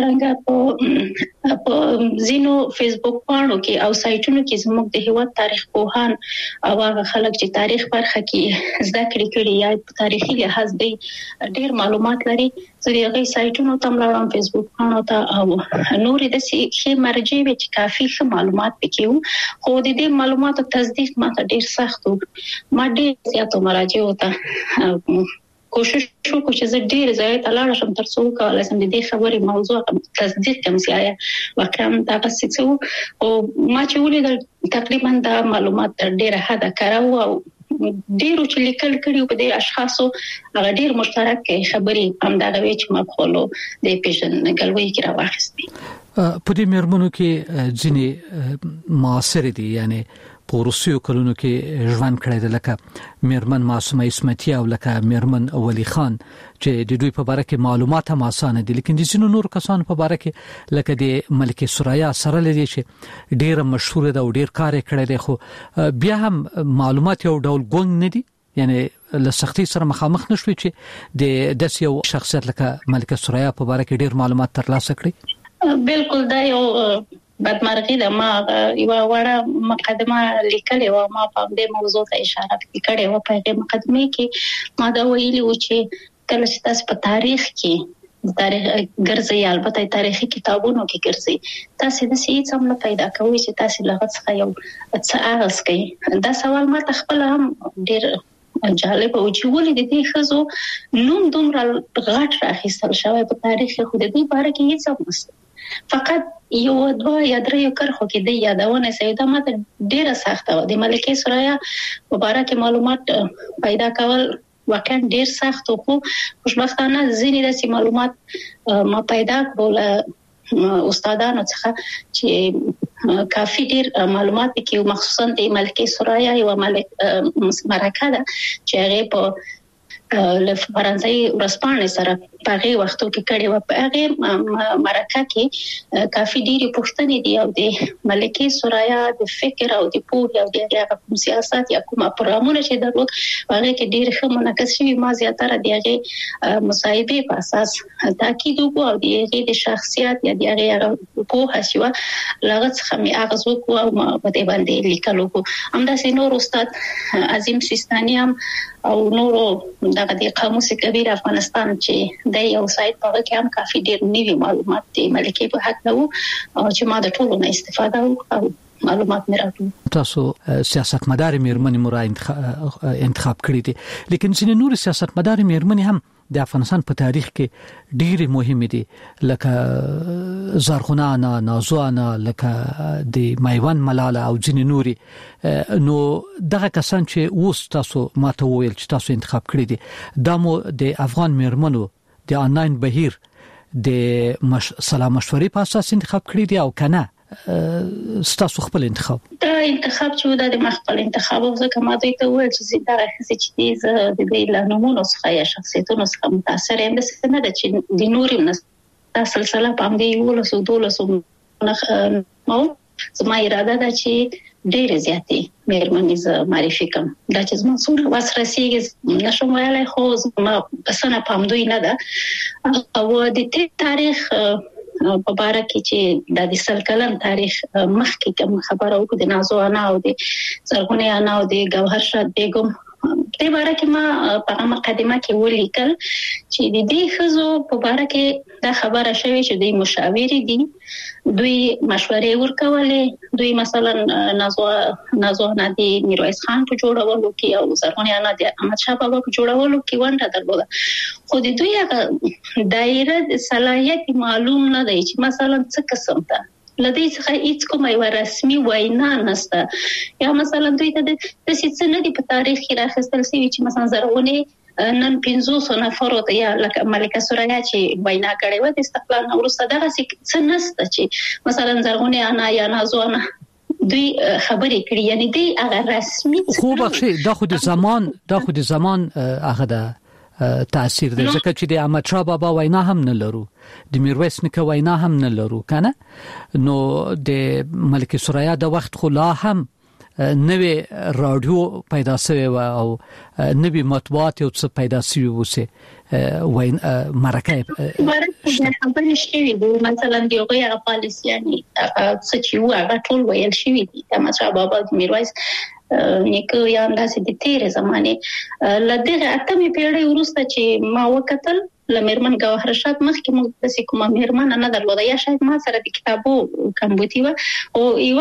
همدارنګه په ځینو فیسبوک پاڼو کې او سایټونو کې زموږ د هیواد تاریخ پوهان او هغه خلک چې تاریخ برخه کې زده کړې یا په تاریخي لحاظ ډېر معلومات لري، زه د هغه سایټونو ته لاړم، فیسبوک پاڼو ته او نورې د ښه مرجع وي چې کافي ښه معلومات پکې وو. خو د دې معلوماتو تصدیق ماته ډېر سخت و. ما ډېر زیاتو مراجعو ته کوشش وکړ چې زه ډېر ځای ته لاړ شم تر څو وکولای شم د دې خبرې موضوع تصدیق کړم چې آیا واقعا دا څه وو. او ما چې ولیدل تقریبا دا معلومات تر ډېره حده کراو او ډېر چې لیکل کړي په دې اشخاصو هغه ډېر مشترک خبرې هم دا غوي چې ما خپلو د پیژنګلوي کې راوخستې. په دې مېرمنو کې ځینې معاصر دي، یعنی په روسیو کلونو کې ژوند کړی د لکه مېرمن معصومه اسمتي او لکه مېرمن ولی خان چې د دوی په اړه کې معلومات هم اسانه دي، لیکن د ځینو نور کسانو په اړه کې لکه د ملکه سرایا سره لدی چې ډېر مشهور ده او ډېر کار کړی دی، خو بیا هم معلومات یو ډول ګونګ نه دي، یعنی له سختي سره مخامخ نشوي چې د داس یو شخصیت لکه ملکه سرایا په اړه کې ډېر معلومات ترلاسه کړي. بالکل دا یو بدمرغي ده. ما یو وړه مقدمه لیکلې و، ما په دې موضوع ته اشاره کړې و. په دې مقدمه کې ما دا ویلي و چې کله چې تاسو په تاریخ کې تاریخ ګرځي، البته تاریخي کتابونو کې ګرځي، تاسو د سې څه نه پیدا کوئ چې تاسو لغت څخه یو څه اغاز کوي. دا سوال ما ته خپل هم ډېر جالب او چې ولې د دې خزو نوم دومره غټ راخیستل شوی په تاریخ خو د دې باره کې هیڅ نشته فقط یو دوه یا درې کرخو کې د یادونه سیده ماته ډیره سخته و د ملکه سرایا مبارک معلومات پیدا کول واقعا ډیر سخت او خوشبختانه ځینې داسې معلومات ما پیدا کړل استادانو څخه چې کافي ډیر معلومات کې مخصوصا د ملکه سرایا یو مرکه ده چې هغه په فرانسوي ورسپانې سره په هغه وختو کې کړي و په هغه مرکه کې کافي ډېری پوښتنې دي او د ملکه سرایا د فکر او د پوهې او د هغه سیاست یا کومه پروګرامونه چې درلود هغه کې ډېر ښه منعکس شوی ما زیاتره د هغه مصاحبه په اساس تاکید وکړو او د هغه د شخصیت یا د هغه پوهه شو لغه څخه می اغاز وکړو او په دې باندې لیکلو همداسې نور استاد عظیم سیستانی هم او نورو دغه د قاموس کبیر افغانستان چې د یو سایت په کې هم کافي ډیر نوي معلومات د ملکه په حق نو چې ما د ټولو نه استفاده او معلومات مې راټول تاسو سیاستمدار میرمنې مورا انتخاب کړی دي لیکن ځینې نور سیاستمدار میرمنې هم د افغانستان په تاریخ کې ډېری مهمه دي لکه زرغونه نازوانه لکه د مایوان ملاله او ځینې نوري نو دغه کسان چې اوس تاسو ماته ویل چې تاسو انتخاب کړی دي د مو د افغان میرمنو د آنلاین بهیر د سلام مشورې په اساس انتخاب کړی دي او کنه ستاسو خپل انتخاب دا انتخاب چې د مخبل انتخاب او ځکه ما دوی ته ویل چې دا راځي چې د دې لانمونو څخه یا شخصیتونو څخه متاثر یم د څه نه د چې د نورم نه سلسله پام دی ولسو دولسو نو زما اراده ده چې ډېر زیاتې مېرمنې معرفي کوم دا چې زما څومره واس رسیږي نشم ویلای خو ما بسنه پام دوی نه ده او د تاریخ په باره کې چې د سل کلن تاریخ مخکې کوم خبره وکړه د نازو انا او د زرغونه انا او د گوهر شاه بیگم په باره کې ما په مقدمه کې ولیکل چې د دې خزو په باره کې دا خبره شوی چې د مشاوري دي دوی مشورې ورکولې دوی مثلا نازو انا د میرویس خان په جوړولو کې او زرغونه انا د احمد شاه بابا په جوړولو کې ونډه درلوده خو د دوی هغه دایره صلاحیت معلوم نه دی چې مثلا څه قسم ته لدې څخه هیڅ کومه یو رسمي وینا نشته یا مثلا دوی ته د څه نه دی په تاریخ کې راخستل شوی چې مثلا زرغونه نن 500 نفر ته یا لکه ملکه سرایا چې وینا کړې و د استقلال نو وروسته دغه څه نشته چې مثلا زرغونه انا یا نازو انا دوی خبرې کړې یعنی دی هغه رسمي خو بخښي دا خو د زمان هغه ده تاثیر دی ځکه چې د احمد شاه بابا وینا هم نه لرو د میرویس نیکه وینا هم نه لرو کنه نو د ملکه سرایا د وخت خو لا هم نوې رادیو پیدا شوی و او نوې مطبوعات یو څه پیدا شوی وسه وین مرکه خبرې شوی دی مثلا دی هغه پالیسیانی څه چې هغه ټول ویل شوی دی د احمد شاه بابا د میرویس نیکه یا انداسې د تیر زمانه لدغه اتمه پیړۍ ورسته چې ما وکتل لمرمن گوهر شاه مخکې موږ د کومه مېرمن نه درلوده یا شاید ما سره د کتابو کمبوتی و او یو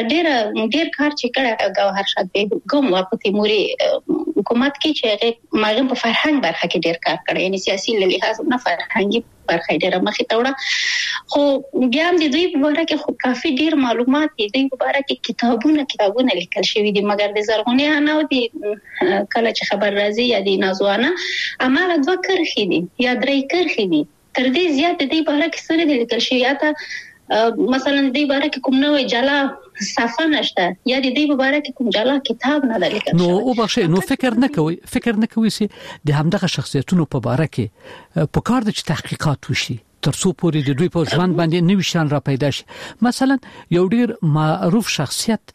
ډېر کار چې کړه گوهر شاه بیگم په تیموري حکومت کې چې هغه په فرهنګ برخه کې ډېر کار کړی یعنی سیاسي لحاظ نه فرهنګي برخه ډېر مخې ته وړه خو بیا هم د دوی په اړه کې خو کافي ډېر معلومات دي د په اړه کې کتابونه لیکل شوی دي مګر د زرغونه انا او د کله چې خبر راځي یا د نازوانه اماغه دوه کرخې دي یا درې کرخې دي تر دې زیات د دې په اړه کې سره د لیکل شوی یا مثلا د دې باره کې کوم نوې جلا صفه نشته یا د دې باره کې کوم جلا کتاب نه لیکل نو او بخښه نو فکر نه کوي چې د همدغه شخصیتونو په باره کې په کار د تحقیقات وشي ترڅو پورې د دوی په ژوند باندې نوې شان را پیدا شي مثلا یو ډیر معروف شخصیت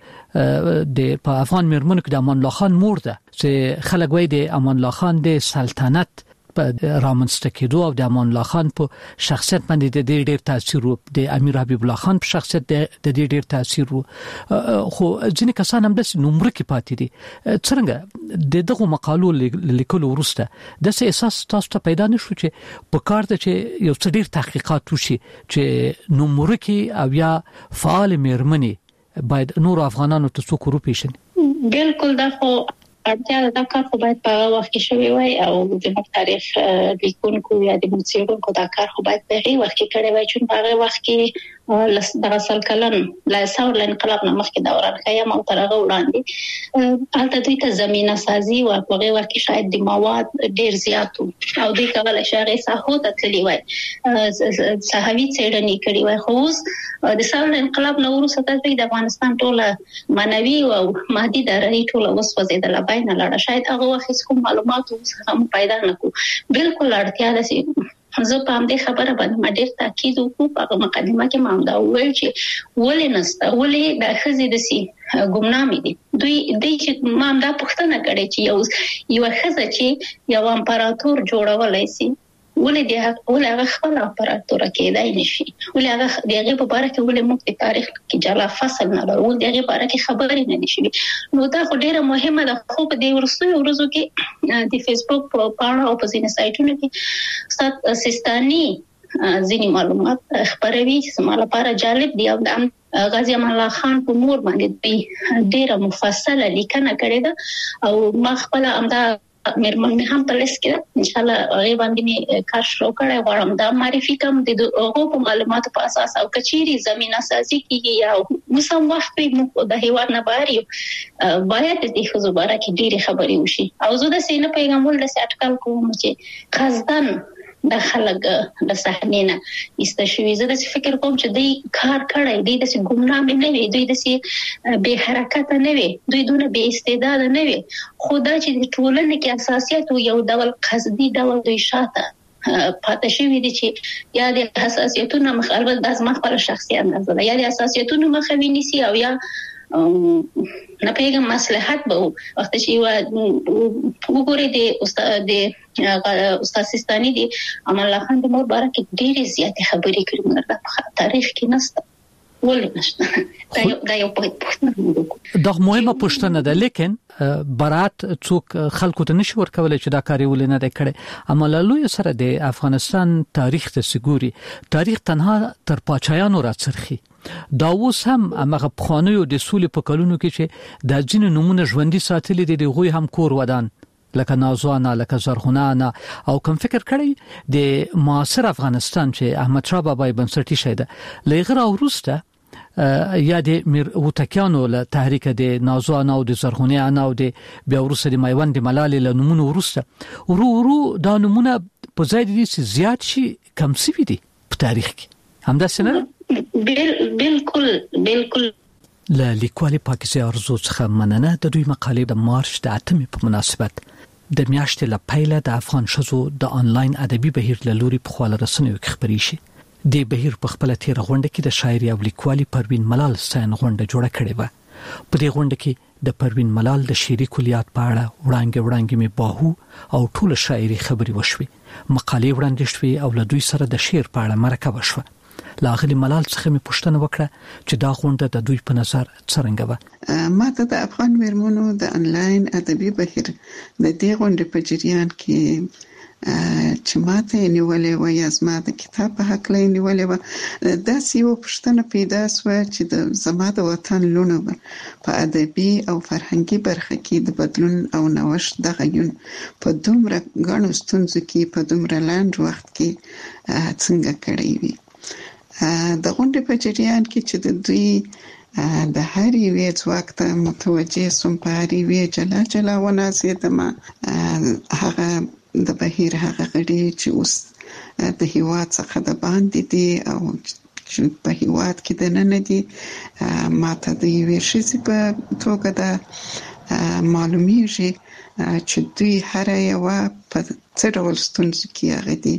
د په افغان میرمنو کې د امان الله خان مور ده چې خلک وایي د امان الله خان د سلطنت په رامنځته کېدو او د امان الله خان په شخصیت باندې د ډېر تاثیر وو د امیر حبیب الله خان په شخصیت د ډېر تاثیر وو خو ځینې کسان هم د نمبر کې پاتې دي څنګه دغه مقالو لیکلو ورسته د احساس تاسو ته پیدا نشو چې په کار ته چې یو څه ډېر تحقیقات وشي چې نمبر کې او یا فعال مېرمنې باید نور افغانانو ته څوک وروپیژني بالکل دا خو اړتیا دا کار خو باید په وخت کې شوی وای او د تاریخ لیکونکو یا د موسیقونکو دا کار خو باید په هغه وخت کې کړی وای چې په هغه وخت کې دغه سل کلن لا ثور انقلاب نه مخکې دوران خیام او ترغه وړاندې البته دوی ته زمينه سازي او په هغه وخت کې شاید د مواد ډیر زیات او دوی کولای شي هغه ساحو ته تللی وای صحوی څېړنې کړې وای خو د ثور انقلاب نو وروسته د افغانستان ټوله معنوي او مادي درې ټوله وسوځیدل بین لړ شاید هغه وخت کوم معلومات هم پیدا نکو بالکل اړتیا ده چې زه په دې خبره باندې ډېر تاکید وکړم په مقدمه کې ما دا وویل چې ولې نسته ولې د خزې د سي ګمنامي دي دوی چې ما دا پوښتنه کړې چې یو خزه چې یو امپراتور جوړولای شي ولې هغه خپل امپراتور کېدای نشي ولې هغه دغه په اړه کې ولې موږ د تاریخ کې جلا فصل نه لرو دغه په اړه کې خبرې نه نشي نو دا خو ډیره مهمه ده خو په دې ورسره ورځو کې د فیسبوک په پاڼه او په ځینې سایټونو کې سیستاني ځینې معلومات خبروي چې زما لپاره جالب دي او د غازی امان الله خان په مور باندې ډیره مفصله لیکنه کړې ده او ما خپل امدا مېرمن هم په لیست کې ان شاء الله هغه باندې کار شروع کړی غواړم دا معرفي کوم د هغو په معلوماتو په اساس او کچيري زمينه سازي کیږي یا مسم وخت په د هیواد نه باري باید د خزبره کې ډېری خبري وشي او زه د سینه پیغامول د اټکل کوم چې قصدن د خلک د صحنې نه استشوي زه د فکر کوم چې دوی کار کړی دی د ګمنامي نه وي دوی د به حرکت نه وي دوی دونه به استعداد نه وي خدای چې د ټولنې کې اساسيات یو ډول قصدي ډول دوی شاته پاتې شوی دي چې یا د حساسیتونو مخالفت د ازما خپل شخصي انداز ده یا د حساسیتونو مخوي نسی او یا نه پیغام مصلحت به وخت چې وګوري د استاد سیستاني دي امان الله خان د مور بارکه ډېری زیاتې خبرې کړې مګر په تاریخ کې نشته ولې نشته دا یو پوښتنه دا مهمه پوښتنه ده لیکن برات څوک خلکو ته نشي ورکولای چې دا کاری ولې نه دی کړی اما لوی سره د افغانستان تاریخ ته سګوري تاریخ تنها تر پاچایانو راڅرخي دا اوس هم هغه بخانیو د سولې په کلونو کې چې د جن نمونه ژوندۍ ساتلې دي غوي هم کور ودان لکه نازوانه لکه زرغونانه او کوم فکر کړی د معاصر افغانستان چې احمد شاه بابا بنسټی شیده لغره ورسته یا د میر وتکیانو له تحریک د نازوانه او د زرغونانه او د بیا ورسته د میوند ملال له نمونه ورسته ورو دا نمونه په ځای دي چې زیات شي کم سوي دي په تاریخ کې همدا څنګه بالکل له لیکوالې پاکیزه ارزو څخه مننه د دوی مقالې د مارچ د 8 په مناسبت د میاشتې له پیله د افغان شذو د انلاین ادبي بهیر له لوري په خپل رسنیو کې خبري شي د بهیر په خپل تیر غونډه کې د شاعري او لیکوالي پروین ملال ساين غونډه جوړه کړې و په دې غونډه کې د پروین ملال د شعري کلیات په اړه وړاندې می باهو او ټول شاعري خبري وشوي مقالې وړاندې شوي او له دوی سره د شعر په اړه مرکه وشوه لاغلی ملال څخه می پوښتنه وکړه چې دا غونډه د دوی په نظر څنګه و ما ته د افغان مېرمنو د انلاین ادبي بهیر د دې غونډې په جریان کې چې ماته نیولې و یا زما د کتاب په حق لې نیولې و دا یو پوښتنه پیدا شو چې د زما د وطن لونه په ادبي او فرهنګي برخه کې د بدلون او نوښت د غیون په دومره غنو ستونزو کې په دومره لاند وخت کې څنګه کړی وي د غونډې په جریان کې چې د دوی د هر یوې ځواک ته متوجه سوم په هر یوې جلا وناسېدم هغه د بهیر هغه غړي چې اوس د هیواد څخه د باندې دي او چې په هیواد کې د نن دي ماته د یوې شي په توګه د معلومیږي چې دوی هر یو په څه ډول ستونزې کې هغه دي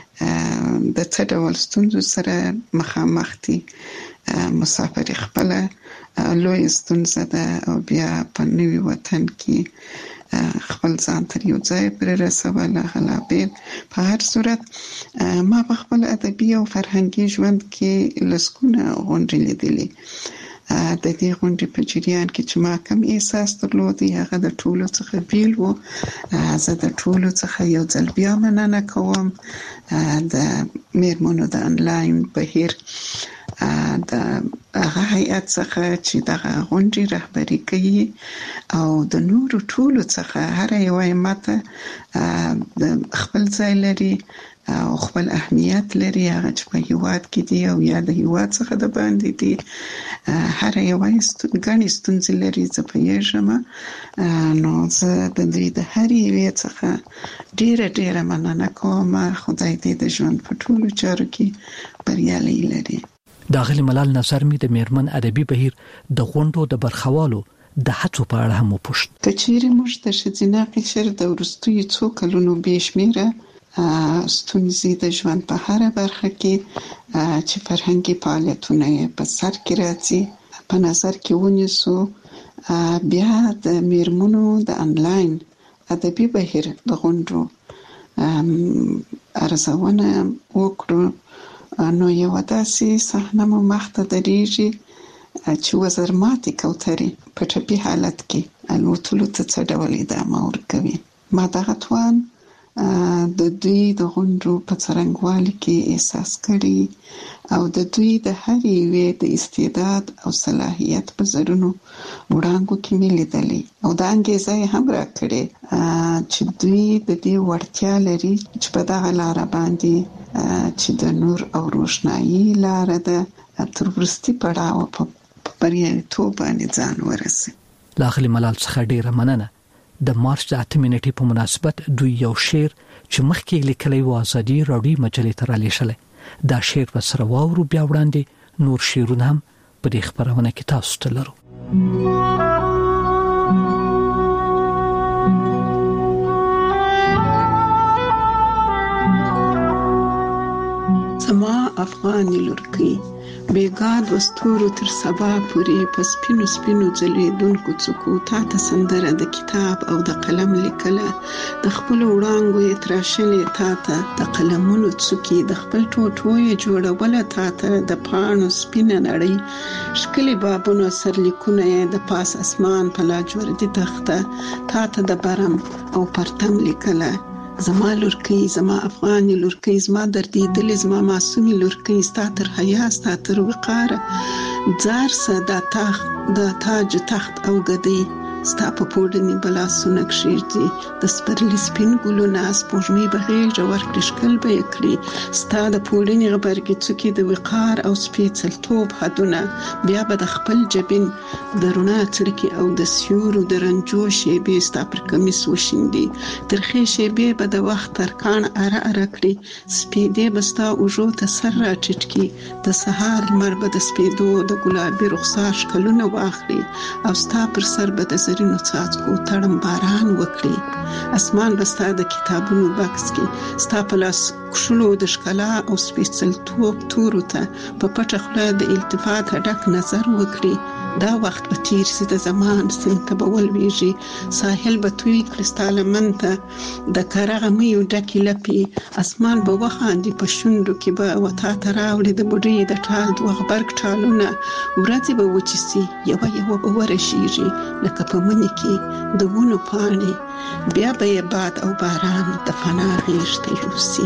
د څه ډول ستونزو سره مخامخ دي مسافر خپل لوی ستونزه ده او بیا په نوي وطن کې خپل ځان تر یو ځای پر رسوله غلابل په هر صورت ما په خپل ادبي او فرهنګي ژوند کې لسکونه غونډې لیدلې د دې غونډې په جریان کې چې ما کوم احساس درلود هغه د ټولو څخه بیل وو زه د ټولو څخه یو ځل بیا مننه کوم د مېرمنو د انلاین بهیر د هغه هیئت څخه چې دغه غونډې رهبري کوي او د نورو ټولو څخه هر یو ماته خپل ځای لري او خپل اهمیت لري، هغه چې په هیواد کې دی او یا د هیواد څخه د باندې دی. هر یو غني ستونزې لري، زه پوهیږم. نو زه د دوی د هر یوې څخه ډیره مننه کوم. خدای دې د ژوند په ټولو چارو کې بریالي لري. داغلی ملال نظر می د میرمن ادبي بهیر د غونډو د برخوالو د هڅو په اړه هم وپوښت. کچېرې موږ د ښځینه قشر د وروستیو څو کلونو بېشمیره ستونزې د ژوند په هر برخه کې چې فرهنګي فعالیتونه په سر کې راځي په نظر کې ونیسو، بیا د میرمنو د انلاین ادبي بهیر د غونډو ارزونه وکړو، نو یو داسې صحنه مو مخته درېږي چې وزرماتې کوترې په ټپي حالت کې الوتلو ته څه ډول ادامه ورکوي. ما دغه توان د دوی د غونډو په څرنګوالي کې احساس کړي او د دوی د هر یوې د استعداد او صلاحیت په زرونو وړاندو کې مې لیدلې او د انګیزه هم راکړې چې دوی د دې وړتیا لري چې په دغه لاره باندې چې د نور او روښنايي لاره ده تر وروستي پړاو په بریالیتوب باندې ځان ورسوي. لاغلی ملال څخه ډیره مننه. د مارچ د 8 نیټې په مناسبت دوی یو شعر چې مخکې لیکلی و ازادي راډیو مجلې ته رالیږلی. دا شعر به سره واورو، بیا وړاندې نور شعرونه هم په دې خپرونه کې تاسو ته لرو. زما افغاني لورکۍ بیګاد وستورو تر سبا پورې په سپینو ځلېدونکو څوکو تا ته سندره د کتاب او د قلم لیکله، د خپلو وړانګو یې تراشلې تا ته د قلمونو څوکې، د خپل ټوټو یې جوړوله تا ته د پاڼو سپینه نړۍ، ښکلي بابونو سرلیکونه یې د پاس اسمان په لاجوردي تخته تا ته د برم او پرتم لیکله. زما لورکۍ، زما افغاني لورکۍ، زما دردېدلې، زما معصومي لورکۍ، ستا تر حیا، ستا تر وقاره ځار سه دا تاج تخت او ګدۍ، ستا په پوړني بلاسونه کښېږدي د سپرلي سپین ګلونه، سپوږمۍ به غېږه ورکړي ښکل به یې کړي، ستا د پوړني غبرګې څوکې د وقار او سپېڅلتوب حدونه، بیا به د خپل جبین د رڼا څړکې او د سیورو د رنجو شیبې ستا پر کمیس وشیندي، ترخې شیبې به د وخت ترکاڼ اره کړي، سپېدې به ستا اوږو ته سر راټیټ کړي، د سهار لمر به د سپېدو د ګلابي رخسار ښکلونه واخلي او ستا پر سر به د زرینو څاڅکو تړم باران وکړي، اسمان به ستا د کتابونو بکس کې ستا په لاس کښلو د ښکلا او سپېڅلتوب تورو ته په پټه خوله د التفات ډک نظر وکړي. دا وخت به تیر سي، د زمان سیند ته به ولویږي، ساحل به توی کړي ستا لمن ته د کره غمیو ډکې لپې، اسمان به وخاندي، په شونډو کې به وتا ته راوړي د بوډۍ د ټال دوه غبرګ ټالونه، ورځې به وچې سي، یوه به ورشیږي لکه په مني کې د ونو پاڼې، بیا به یې باد او باران د فنا غیږ ته یوسي.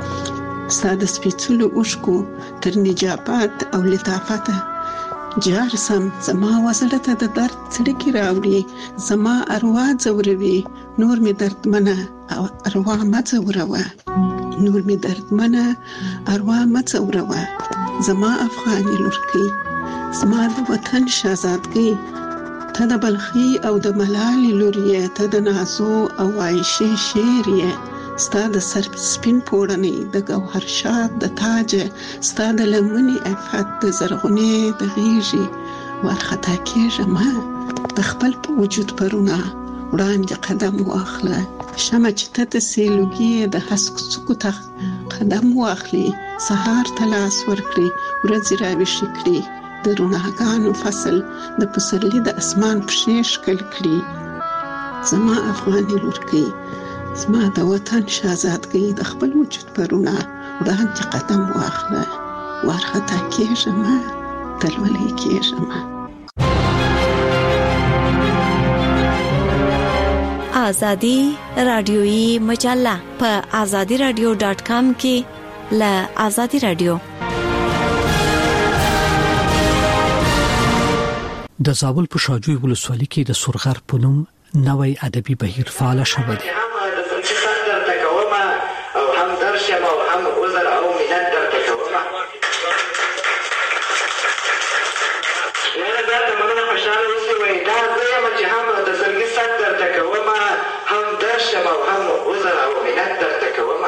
ستا د سپېڅلو اوښکو تر نجابت او لطافته جار سم، زما وزړه ته د درد څړیکې راوړي، زما اروا ځوروي، نور مې دردمنه اروا مه ځوروه، نور مې دردمنه اروا مه ځوروه. زما افغاني لورکۍ، زما د وطن شهزادګۍ، ته د بلخي او د ملالې لور یې، ته د نازو او عایشې شعر یې، ستا د سر سپین پوړنۍ د ګوهر شاد د تاج، ستا د لمنې عفت د زرغونې د غیږې، وارخطا کېږه مه د خپل په وجود پرونه وړاندې قدم واخله، شمه چې ته د سیلوګي د هسکو څوکو ته قدم واخلي، سهار ته لاس ورکړي، ورځې راویښې کړي، د رڼاګانو فصل د پسرلي د اسمان پښې ښکل کړي. زما افغاني لورکۍ، زما د وطن شهزادګۍ، د خپل وجود پرونه وړاندې قدم واخله، وارخطا کېږه مه تلولی کېږه مه. آزادی رادیویی مجله په azadiradio.com کې له آزادی رادیو. د زابل په شاجوی ولسوالۍ کې د سورغر په نوم نوی ادبي بهیر فعال شوی دی. او هم درشم او هم عذر او منت درته کوم. نه دا مننه خوشاله اوسئ وای دا زه یم چې هم د زړګي صد درته کوم هم درشم او هم عذر او منت درته کوم.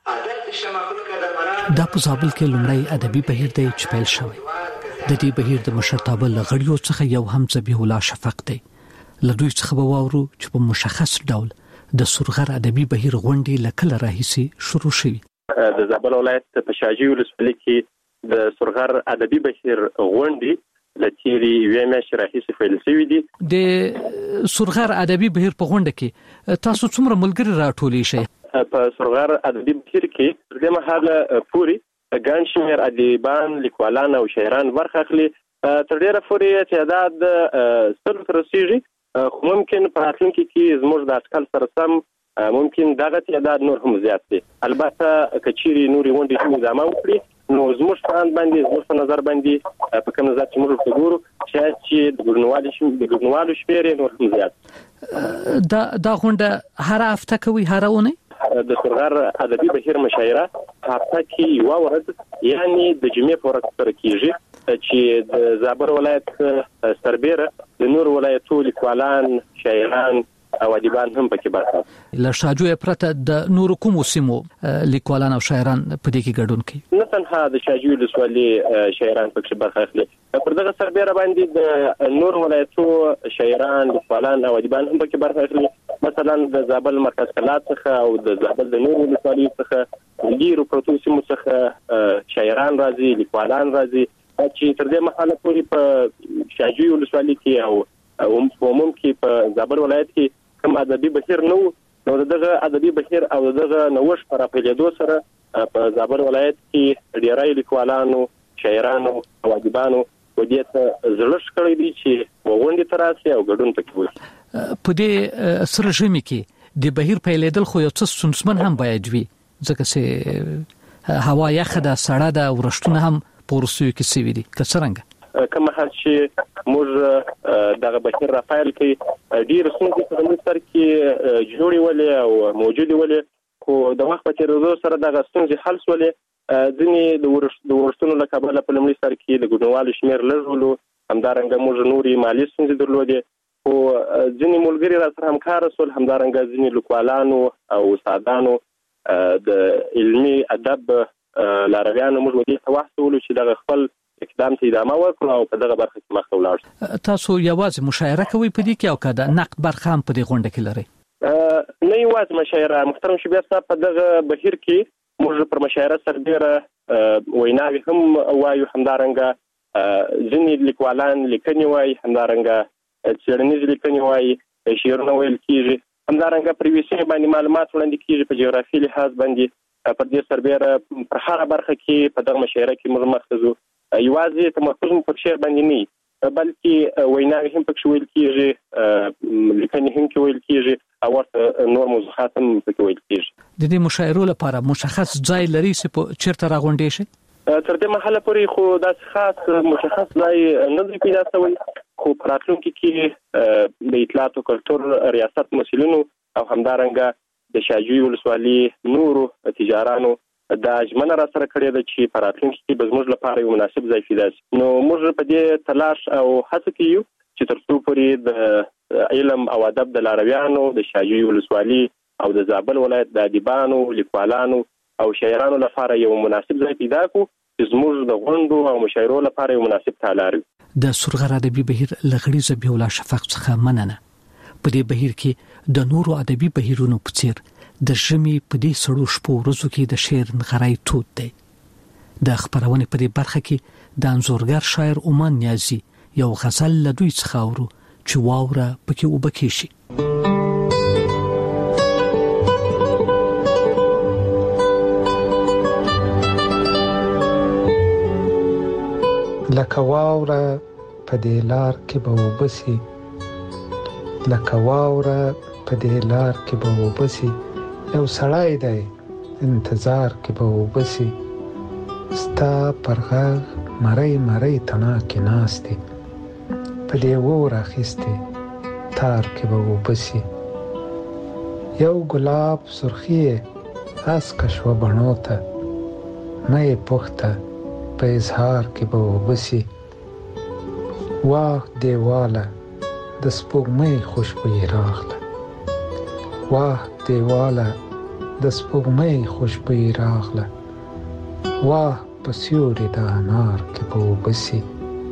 دا په زابل کې لومړی ادبي بهیر دی چې پیل شوی. د دې بهیر د مشرتابه لغړیو څخه یو هم ذبیح الله شفق دی. لدوی څخه به واورو چې په مشخص ډول د سورغر ادبي بهیر غونډې لکه راهیسي شروع شوي. د زابل ولایت په شاجوی ولسوالۍ کې د سورغر ادبي بهیر غونډې لتیری یوه میاشت راهیسي پیل شوې دي. د سورغر ادبي بهیر په غونډه کې تاسو څومره ملګري راټولې شئ؟ په سورغر ادبي بهیر کې تر دې مهاله پورې ګڼ شمېر ادیبان، لیکوالان او شاعران برخه اخلي. تر ډېره پورې تعداد 100 ته رسیږي، خو ممکن په راتلونکي کې زموږ د اټکل سره سم ممکن دغه تعداد نور هم زیات شي. البته کچيري نوري غونډې هم ادامه وکړي نو زموږ په نظر باندې په کوم ځای چې موږ وګورو چې د ګډونوالو شمېر نور هم زیات. دا غونډه هر هفته کوي، هر اونۍ؟ د سورغر ادبي بهیر مشاعره هفته کې یو ورځ یعنی د جمعې په ورځ سره کیږي چې د زابل ولایت سربېره د نور ولایتو لیکوالان، شاعران او ادیبان هم پکې برخه اخلي. له شاجوی پرته د نور کومو سیمو لیکوالان او شاعران په دې کې ګډون کوي؟ نه تنها د شاجوی ولسوالۍ شاعران پکې برخه اخلي، پر دغه سربېره باندې د نور ولایتو شاعران، لیکوالان او ادیبان هم پکې برخه اخلي. مثلا د زابل مرکز کلات څخه او د زابل د نور ولسوالیو څخه ډیرو پروتو سیمو څخه شاعران راځي، لیکوالان راځي چې تر دې مهاله پورې په شاجوی ولسوالۍ کې او عموم کې په زابل ولایت کې کوم ادبي بهیر نو دغه ادبي بهیر او دغه نوښت پر پیلېدو سره په زابل ولایت کې ډیری لیکوالانو، شاعرانو او ادیبانو په دې ته زړه کړی دي چې وغونډې ته راشي او ګډون پکې وکړي. په دې سره ژمي کې د بهیر پیلېدل خو یو څه ستونزمن هم باید وي، ځکه چې هوا یخه ده، سړه ده، ورښتونه هم په وروستیو کې سوي دي. که څرنګه کوم حال چې موږ دغه بهیر را پیل کړي ډېر ستونزې په موږ سره کې جوړې ولې او موجودې ولې، خو د وخت په تېرېدو سره دغه ستونزې حل شولې. ځینې د ورښتونو له کبله په لومړي سر کې د ګډونوالو شمېر لږ ولو، همدارنګه موږ نورې مالي ستونزې درلودې، خو ځینې ملګري را سره همکاره شول. همدارنګه ځینې لیکوالانو او استادانو د علمي ادب لارویانو موږ ودې ته وهڅولو چې دغه خپل اقدام ته ادامه ورکړو او په دغه برخه کې مخ ته ولاړ شو. تاسو یوازې مشاعره کوئ په دې کې او که د نقد برخه هم په دې غونډه کې لرئ؟ نه یوازې مشاعره، محترم شبیر صاحب، په دغه بهیر کې موږ پر مشاعره سربېره ویناوې هم وایو، همدارنګه ځینې لیکوالان لیکنې وایي، همدارنګه څېړنیزې لیکنې وایي، شعرونه ویل کېږي، همدارنګه پر یوې سیمې باندې معلومات وړاندې کېږي په جغرافي لحاظ باندې. پر دې سربېره پر هره برخه کې په دغه مشاعره کې موږ مخ ته ځو. یوازې تمرکز مو پر شعر باندې نه وي، بلکې ویناوې هم پکې ویل کېږي، لیکنې هم کې ویل کېږي او ورته نور موضوعات هم پکې ویل کېږي. د دې مشاعرو لپاره مشخص ځای لري چې چیرته راغونډې شي؟ تر دې مهاله پورې خو داسې خاص مشخص ځای نه دی پیدا شوی، خو په راتلونکي کې د اطلاعات او کلتور ریاست مسؤلینو او همدارنګه د شاجوی ولسوالۍ نورو تجارانو دا ژمنه را سره کړې ده چې په راتلونکي کې به زموږ لپاره یو مناسب ځای پیدا شي. نو موږ په دې تلاش او هڅه کوو چې تر څو پورې د علم او ادب د لارویانو د شاجوی ولسوالۍ او د زابل ولایت د ادیبانو، لیکوالانو او شاعرانو لپاره یو مناسب ځای پیدا کړو چې زموږ د غونډو او مشاعرو لپاره یو مناسب تالار وي. د سورغر ادبي بهیر لغړي ذبیح الله شفق څخه مننه. په دې بهیر کې د نورو ادبي بهیرونو په څیر د ژمي په دې سړو شپو ورځو کې د شعر نغرای تود دی. د خبرونه په دې برخه کې د انځورګر شاعر اومان نیازي یو غزل له دوی څخه اورو چې واوره پکې وبکې شي. لکه واوره په دې لار کې به وبسي، لکه واوره په دې لار کې به وبسي، یو سړی دی انتظار کې به وبسي، ستا پر غږ مری مری تنا کې ناست دی، په دې ور اخیسته تار کې به وبسي یو ګلاب سرخی اس کشو بڼوته مې پخته په اظهار کې به وبسي واه دیواله د سپوږمۍ خوشبويي راغله واه دیواله د سپوږمۍ خوشبويي راغله واه په سیوري د انار کې به وبسي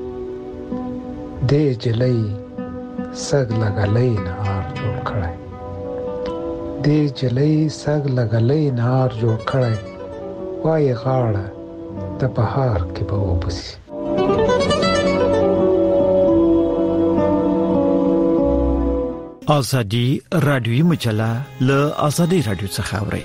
دې جلۍ سګ لګلې نهار جوړ کړی دې جلۍ سګ لګلې نهار جوړ کړی وای غاړه د بهار کې به وبسي ازادي رادیوي مجله له ازادي رادیو څخه اوري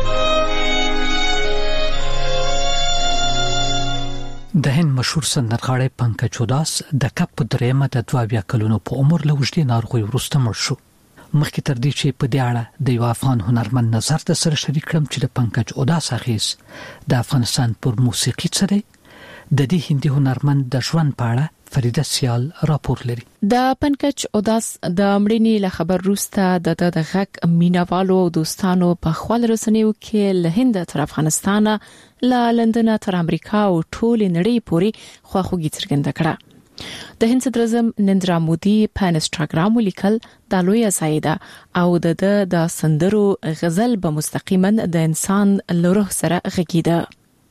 د هند مشهور سندرغاړی پنکج اوداس د کپ درېمه د 22 کلونو په عمر له وجدي ناروغي وروسته مړ شو مخکې تر دې چې په دې اړه د یو افغان هنرمند نظر د سره شریک کړم چې د پنکج اوداس اخیس د افغانستان پر موسیقي څه دی د دې هندي هنرمند د ژوند په اړه فریده سیال راپور لري د پنکج اوداس د مړینې له خبر وروسته د غږ مینوالو او دوستانو په خپل رسنیو کې له هند تر افغانستان له لندن تر امریکا او ټول نړۍ پورې خواخوږي څرګنده کړه د هند صدر اعظم نریندرا مودي په انستګرام ولیکل د لوی زايده او د سندرو غزل به مستقیما د انسان له روح سره غږیده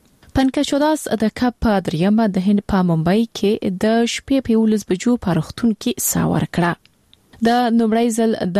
پنکج اوداس د کپ درېمه د هند په ممبئی کې د شپې په 11 بجو پرختون کې ساور کړه د نومړی ځل د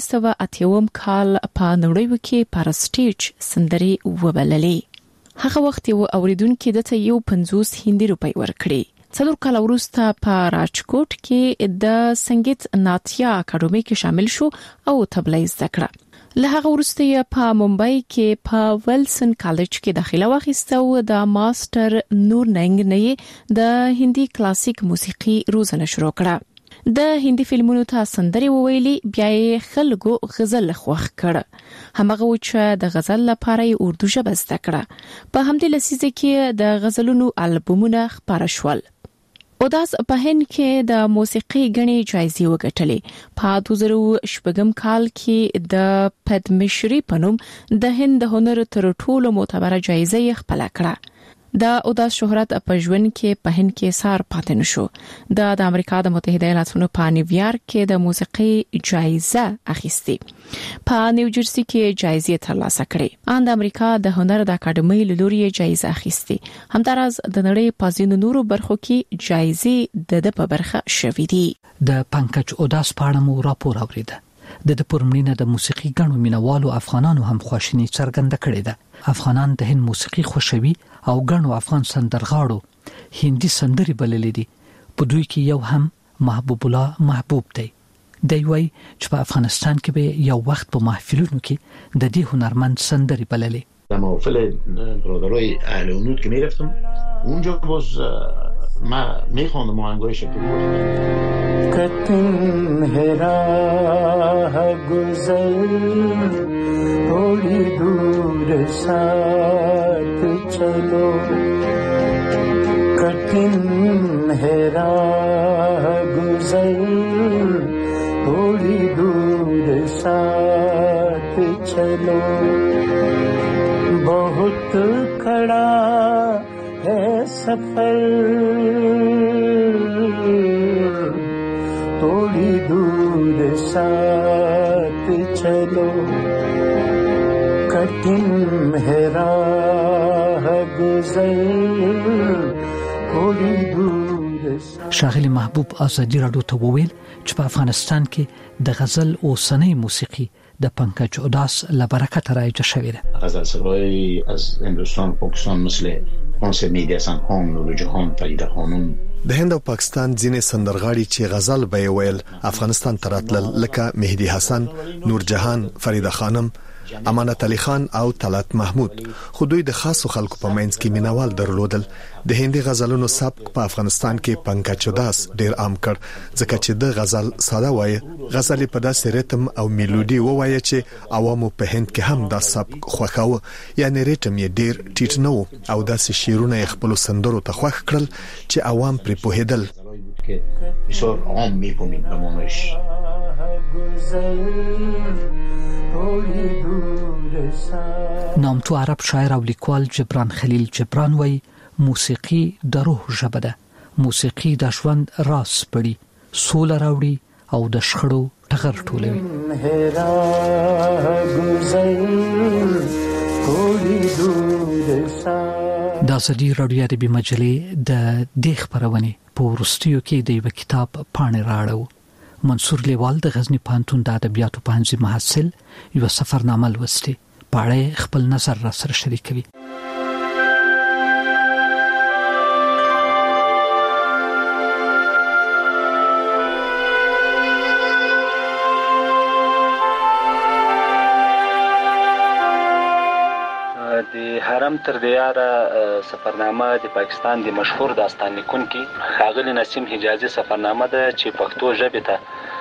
1980 کال په نړۍ کې پر سټیج سندري وبللې هغه وخت یو اوریدونکو د 50 هندي روپۍ ورکړي څلور کال وروسته په راجکوټ کې د سنگیت ناتیا اکاډمي کې شامل شو او طبله زده کړه له هغه وروسته په ممبئی کې په ویلسن کالج کې داخله واخیسته او د ماستر نور ننګ نه د هندي کلاسیک موسیقي روزنه شروع کړه د هندي فلمونو ته سندري وویلي بیا خلکو غزل خوښ کړ همغه چې د غزل لپاره اردو ژبه زده کړه په همدې لسیزه کې د غزلونو البومونه خپاره شول اوداس په هند کې د موسیقي غني جایزې وګټلې په 2014 کال کې د پدمشری په نوم د هند هنر تر ټولو معتبره جایزه خپل کړه د اوداس شهرت په ژوند کې په هند کې سار پاتې نشو د امریکا د متحده ایالاتونو په نیویارک کې د موسیقي جایزه اخیستې په نیوجرسي کې جایزې ترلاسه کړې ان د امریکا د هنر د اکاډمۍ له لوري جایزه اخیستې همدارس د نړۍ په ځینو نورو برخو کې جایزې د په برخه شوې دي د پنکج اوداس په اړه مو راپور اوریده د پرمړینه د موسیقي غنو مینوالو افغانانو هم خوشنی څرګنده کړې ده افغانان د هند موسیقي خوشوي او غنو افغان سندرغاړو هندي سندري بللې دي په دوی کې یو هم محبوب الله محبوب دی دی وای چې په افغانستان کې به یو وخت په محفلونو کې د دې هنرمند سندري بللې در محافل برادرای اهل هنود که میرفتم اونجا باز ما میخواندم آهنگای شکلی کتن هراه گذر थोड़ी दूर साथ चलो कठिन है राह गुजर थोड़ी दूर साथ चलो बहुत कड़ा है सफर थोड़ी दूर साथ चलो कठिन है राह गुजर थोड़ी दूर شاغلی محبوب ازادي رادیو ته وویل چې په افغانستان کې د غزل او سنې موسیقي د پنکج اوداس لبرکت رایج شوی ده غزل سرایی از هندوستان پاکستان مثل خانسر میدی حسن خان نور جهان فریده خانم د هند او پاکستان ځینې سندرغاړي چې غزل به ویل افغانستان تراتل لکه مهدی حسن نور جهان فریده خانم امانت علي خان او طلعت محمود خو دوی د خاصو خلکو په منځ کې مینوال درلودل د هندي غزلونو سبک په افغانستان کې پنکج اوداس ډیر عام کړ ځکه چې د غزل ساده وای غزل په داسې ریتم او میلودي وایي چې عوامو په هند کې هم دا سبک خوښاوه یعنی ریتم یې ډیر ټیټ نه او داسې شیرونه خپل سندرو ته خوښ کړل چې عوام پرې پوهیدل بسیار عام میکنیم نمونش. نامتو عرب شاعر او لیکوال جبران خلیل جبران وای موسیقي د روح ژبه ده. موسیقي د ژوند راز پړي، سوله راوړي او د شخړو ټغر ټولوي. د ازادي رادیو د مجلې د دې خبرونه په ورستیو کې د یو کتاب پاڼې راړو. منصور لیوال د غزنی پانتون د ادبیاتو پوهنځي محصل یو سفرنامه لوستي، پاړې خپل نظر را سره شریکوي. د حرم تر دیاره سفرنامه د پاکستان د مشهور داستان لیکونکي ښاغلي نسیم حجازي سفرنامه ده چې پښتو ژبې ته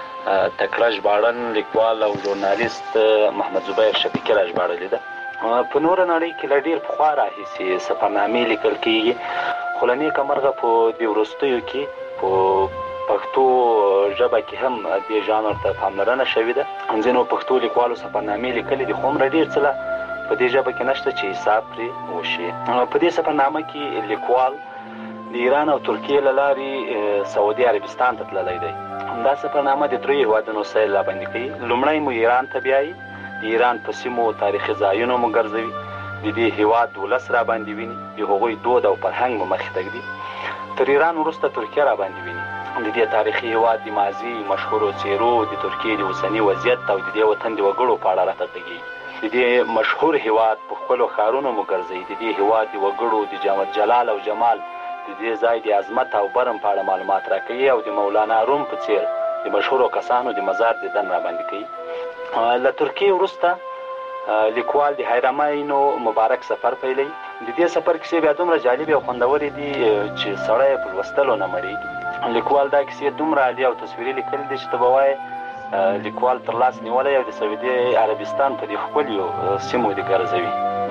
تکړه ژباړن لیکوال او ژورنالیست محمد زبیر شفیقي را ژباړلې ده. په نوره نړۍ کې له ډېر پخوا راهیسې سفرنامې لیکل کېږي، خو له نیکه مرغه په دې وروستیو کې په پښتو ژبه کې هم دې ژانر ته پاملرنه شوې ده. ځینو پښتو لیکوالو سفرنامې لیکلې دي، خو هومره ډېر څه په دې ژبه کې نشته چې حساب پرې وشي. په دې سفرنامه کې لیکوال د ایران او ترکیې له لارې سعودي عربستان ته تللی دی. دا سفرنامه د دریو هېوادونو سیل راباندې کوي. لومړی مو ایران ته بیایي، د ایران په سیمو تاریخي ځایونو مو ګرځوي، د دې هېواد ولس راباندې ویني، د هغوی دود او فرهنګ مو مخې ته ږدي. تر ایران وروسته ترکیه راباندې ویني، د دې تاریخي هېواد د ماضي مشهورو څېرو، د ترکیې د اوسني وضعیت او د دې وطن د وګړو په اړه راته غږېږي. د دې مشهور هېواد په خپلو ښارونو مو ګرځوي، د دې هېواد د وګړو د جامد جلال او جمال، د دې ځای د عظمت او برم په اړه معلومات راکوي او د مولانا روم په څېر د مشهورو کسانو د مزار دیدن راباندې کوي. له ترکیې وروسته لیکوال د حرمینو مبارک سفر پیلوي. د دې سفر کیسې بیا دومره جالبې او خوندورې دي چې سړی په لوستلو نه مړېږي. لیکوال دا کیسې دومره عالي او تصویري لیکلي دي چې ته به وایې لیکوال تر لاس نیولی او د سعودي عربستان په دې ښکلیو سیمو دې ګرځوي.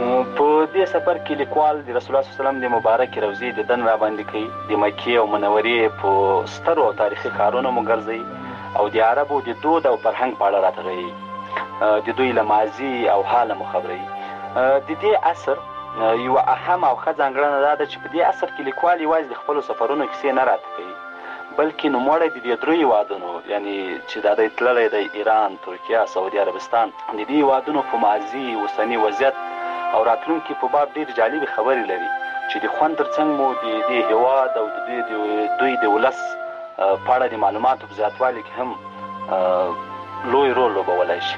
په دې سفر کې لیکوال د رسول الله صلی الله علیه وسلم د مبارکې روضې دیدن راباندې کوي، د مکې او منورې په سترو او تاریخي ښارونو مو ګرځوي او د عربو د دود او فرهنګ په اړه راته غږوي، د دوی له ماضي او حاله مو خبروي. د دې عصر یوه اهم او ښه ځانګړنه دا ده چې په دې عصر کې لیکوال یوازې د خپلو سفرونو کیسې نه راته کوي، بلکې نوموړی د دې درې هېوادونو یعنی چې دا دی تللی دی ایران، ترکیه، سعودي عربستان، د دې هېوادونو په ماضي، اوسني وضعیت او راتلونکي په باب ډېرې جالبې خبرې لري چې د خوند تر څنګ مو د دې هېواد او د دوی د ولس په اړه د معلوماتو په زیاتوالي کې هم لوی رول لوبولی شي.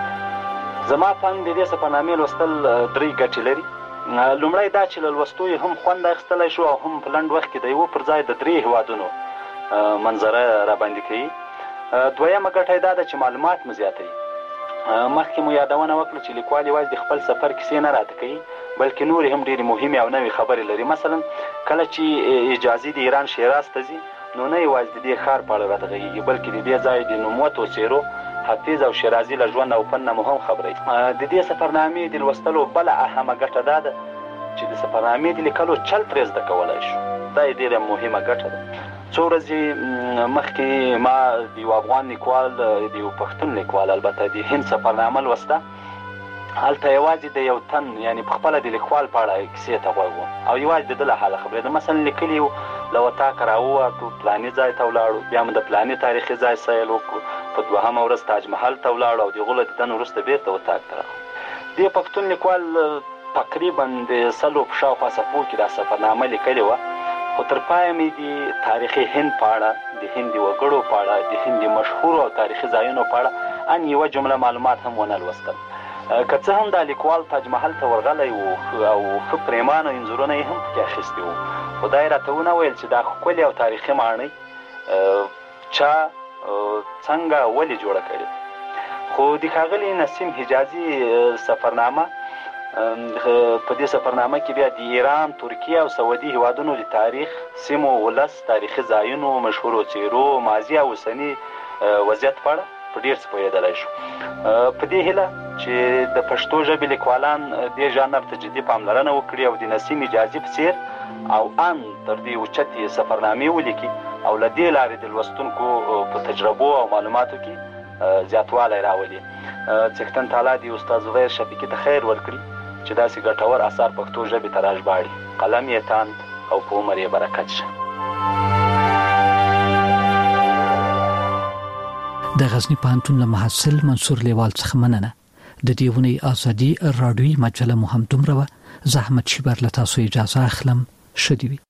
زما په اند د دې سفرنامې لوستل درې ګټې لري. لومړی دا چې له لوستو یې هم خوند اخیستلی شو او هم په لنډ وخت کې د یوه پر ځای د درې هېوادونو منظره راباندې کوي. دویمه ګټه یې دا ده چې معلومات مو زیاتوي. مخکې مو یادونه وکړه چې لیکوال یوازې د خپل سفر کیسې نه راته کوي، بلکې نورې هم ډېرې مهمې او نوې خبرې لري. مثلا کله چې حجازي د ایران شیراز ته ځي، نو نه یوازې د دې ښار په اړه راته غږېږي، بلکې د دې ځای د نوموتو څېرو حافظ او شیرازي له ژوند او فن نه مو هم خبروي. د دې سفرنامې د لوستلو بله اهمه ګټه دا ده چې د سفرنامې د لیکلو چل ترې زده کولی شو. دا یې ډېره مهمه ګټه ده. څو ورځې مخکې ما د یو افغان لیکوال، د یو پښتون لیکوال البته، د هند سفرنامه لوسته. هلته یوازې د یو تن یعنی په خپله د لیکوال په اړه کیسې ته غوږ وم او یوازې د ده له حاله خبرېده. مثلا لیکلي وو له وطاقه راووتو، پلاني ځای ته ولاړو، بیا مو د پلاني تاریخي ځای سیل وکړو، په دوهمه ورځ تاج محل ته ولاړو او د هغو له دیدن وروسته بېرته وطاق ته راغلو. دې پښتون لیکوال تقریبا د 100 په شاوخوا صفحو کې دا سفرنامه لیکلې وه، خو تر پایه مې د تاریخي هند په اړه، د هند د وګړو په اړه، د هند د مشهورو او تاریخي ځایونو په اړه ان یوه جمله معلومات هم ونه لوستل. که څه هم دا لیکوال تاج محل ته ورغلی و او ښه پرېمانه انځورونه یې هم پکې اخیستي وو، خو دا یې راته ونه ویل چې دا ښکلې او تاریخي ماڼۍ چا څنګه ولې جوړه کړې. خو د ښاغلي نسیم حجازي سفرنامه، په دې سفرنامه کې بیا د ایران، ترکیه او سعودي هېوادونو د تاریخ، سیمو، ولس، تاریخي ځایونو، مشهورو څېرو، ماضي او اوسني وضعیت په اړه په ډېر څه پوهېدلی شو. په دې هیله چې د پښتو ژبې لیکوالان دې ژانر ته جدي پاملرنه وکړي او د نسیم حجازي په څېر او ان تر دې اوچتې سفرنامې ولیکي، او لدې لارې د لوستونکو په تجربو او معلوماتو کې زیاتوالی راولي. څښتن تعالی دی استاد زبیر شفیقي ته خیر ورکړي چې داسې ګټور اثار پښتو ژبې ته راژباړي. قلم یې تاند او په عمر یې برکت شه. د غزنی پوهنتون له محصل منصور لیوال څخه مننه. د دې ونې ازادي رادیوي مجله مهم دومره زحمت شي بر له تاسو اجازه اخلم. شدي وي.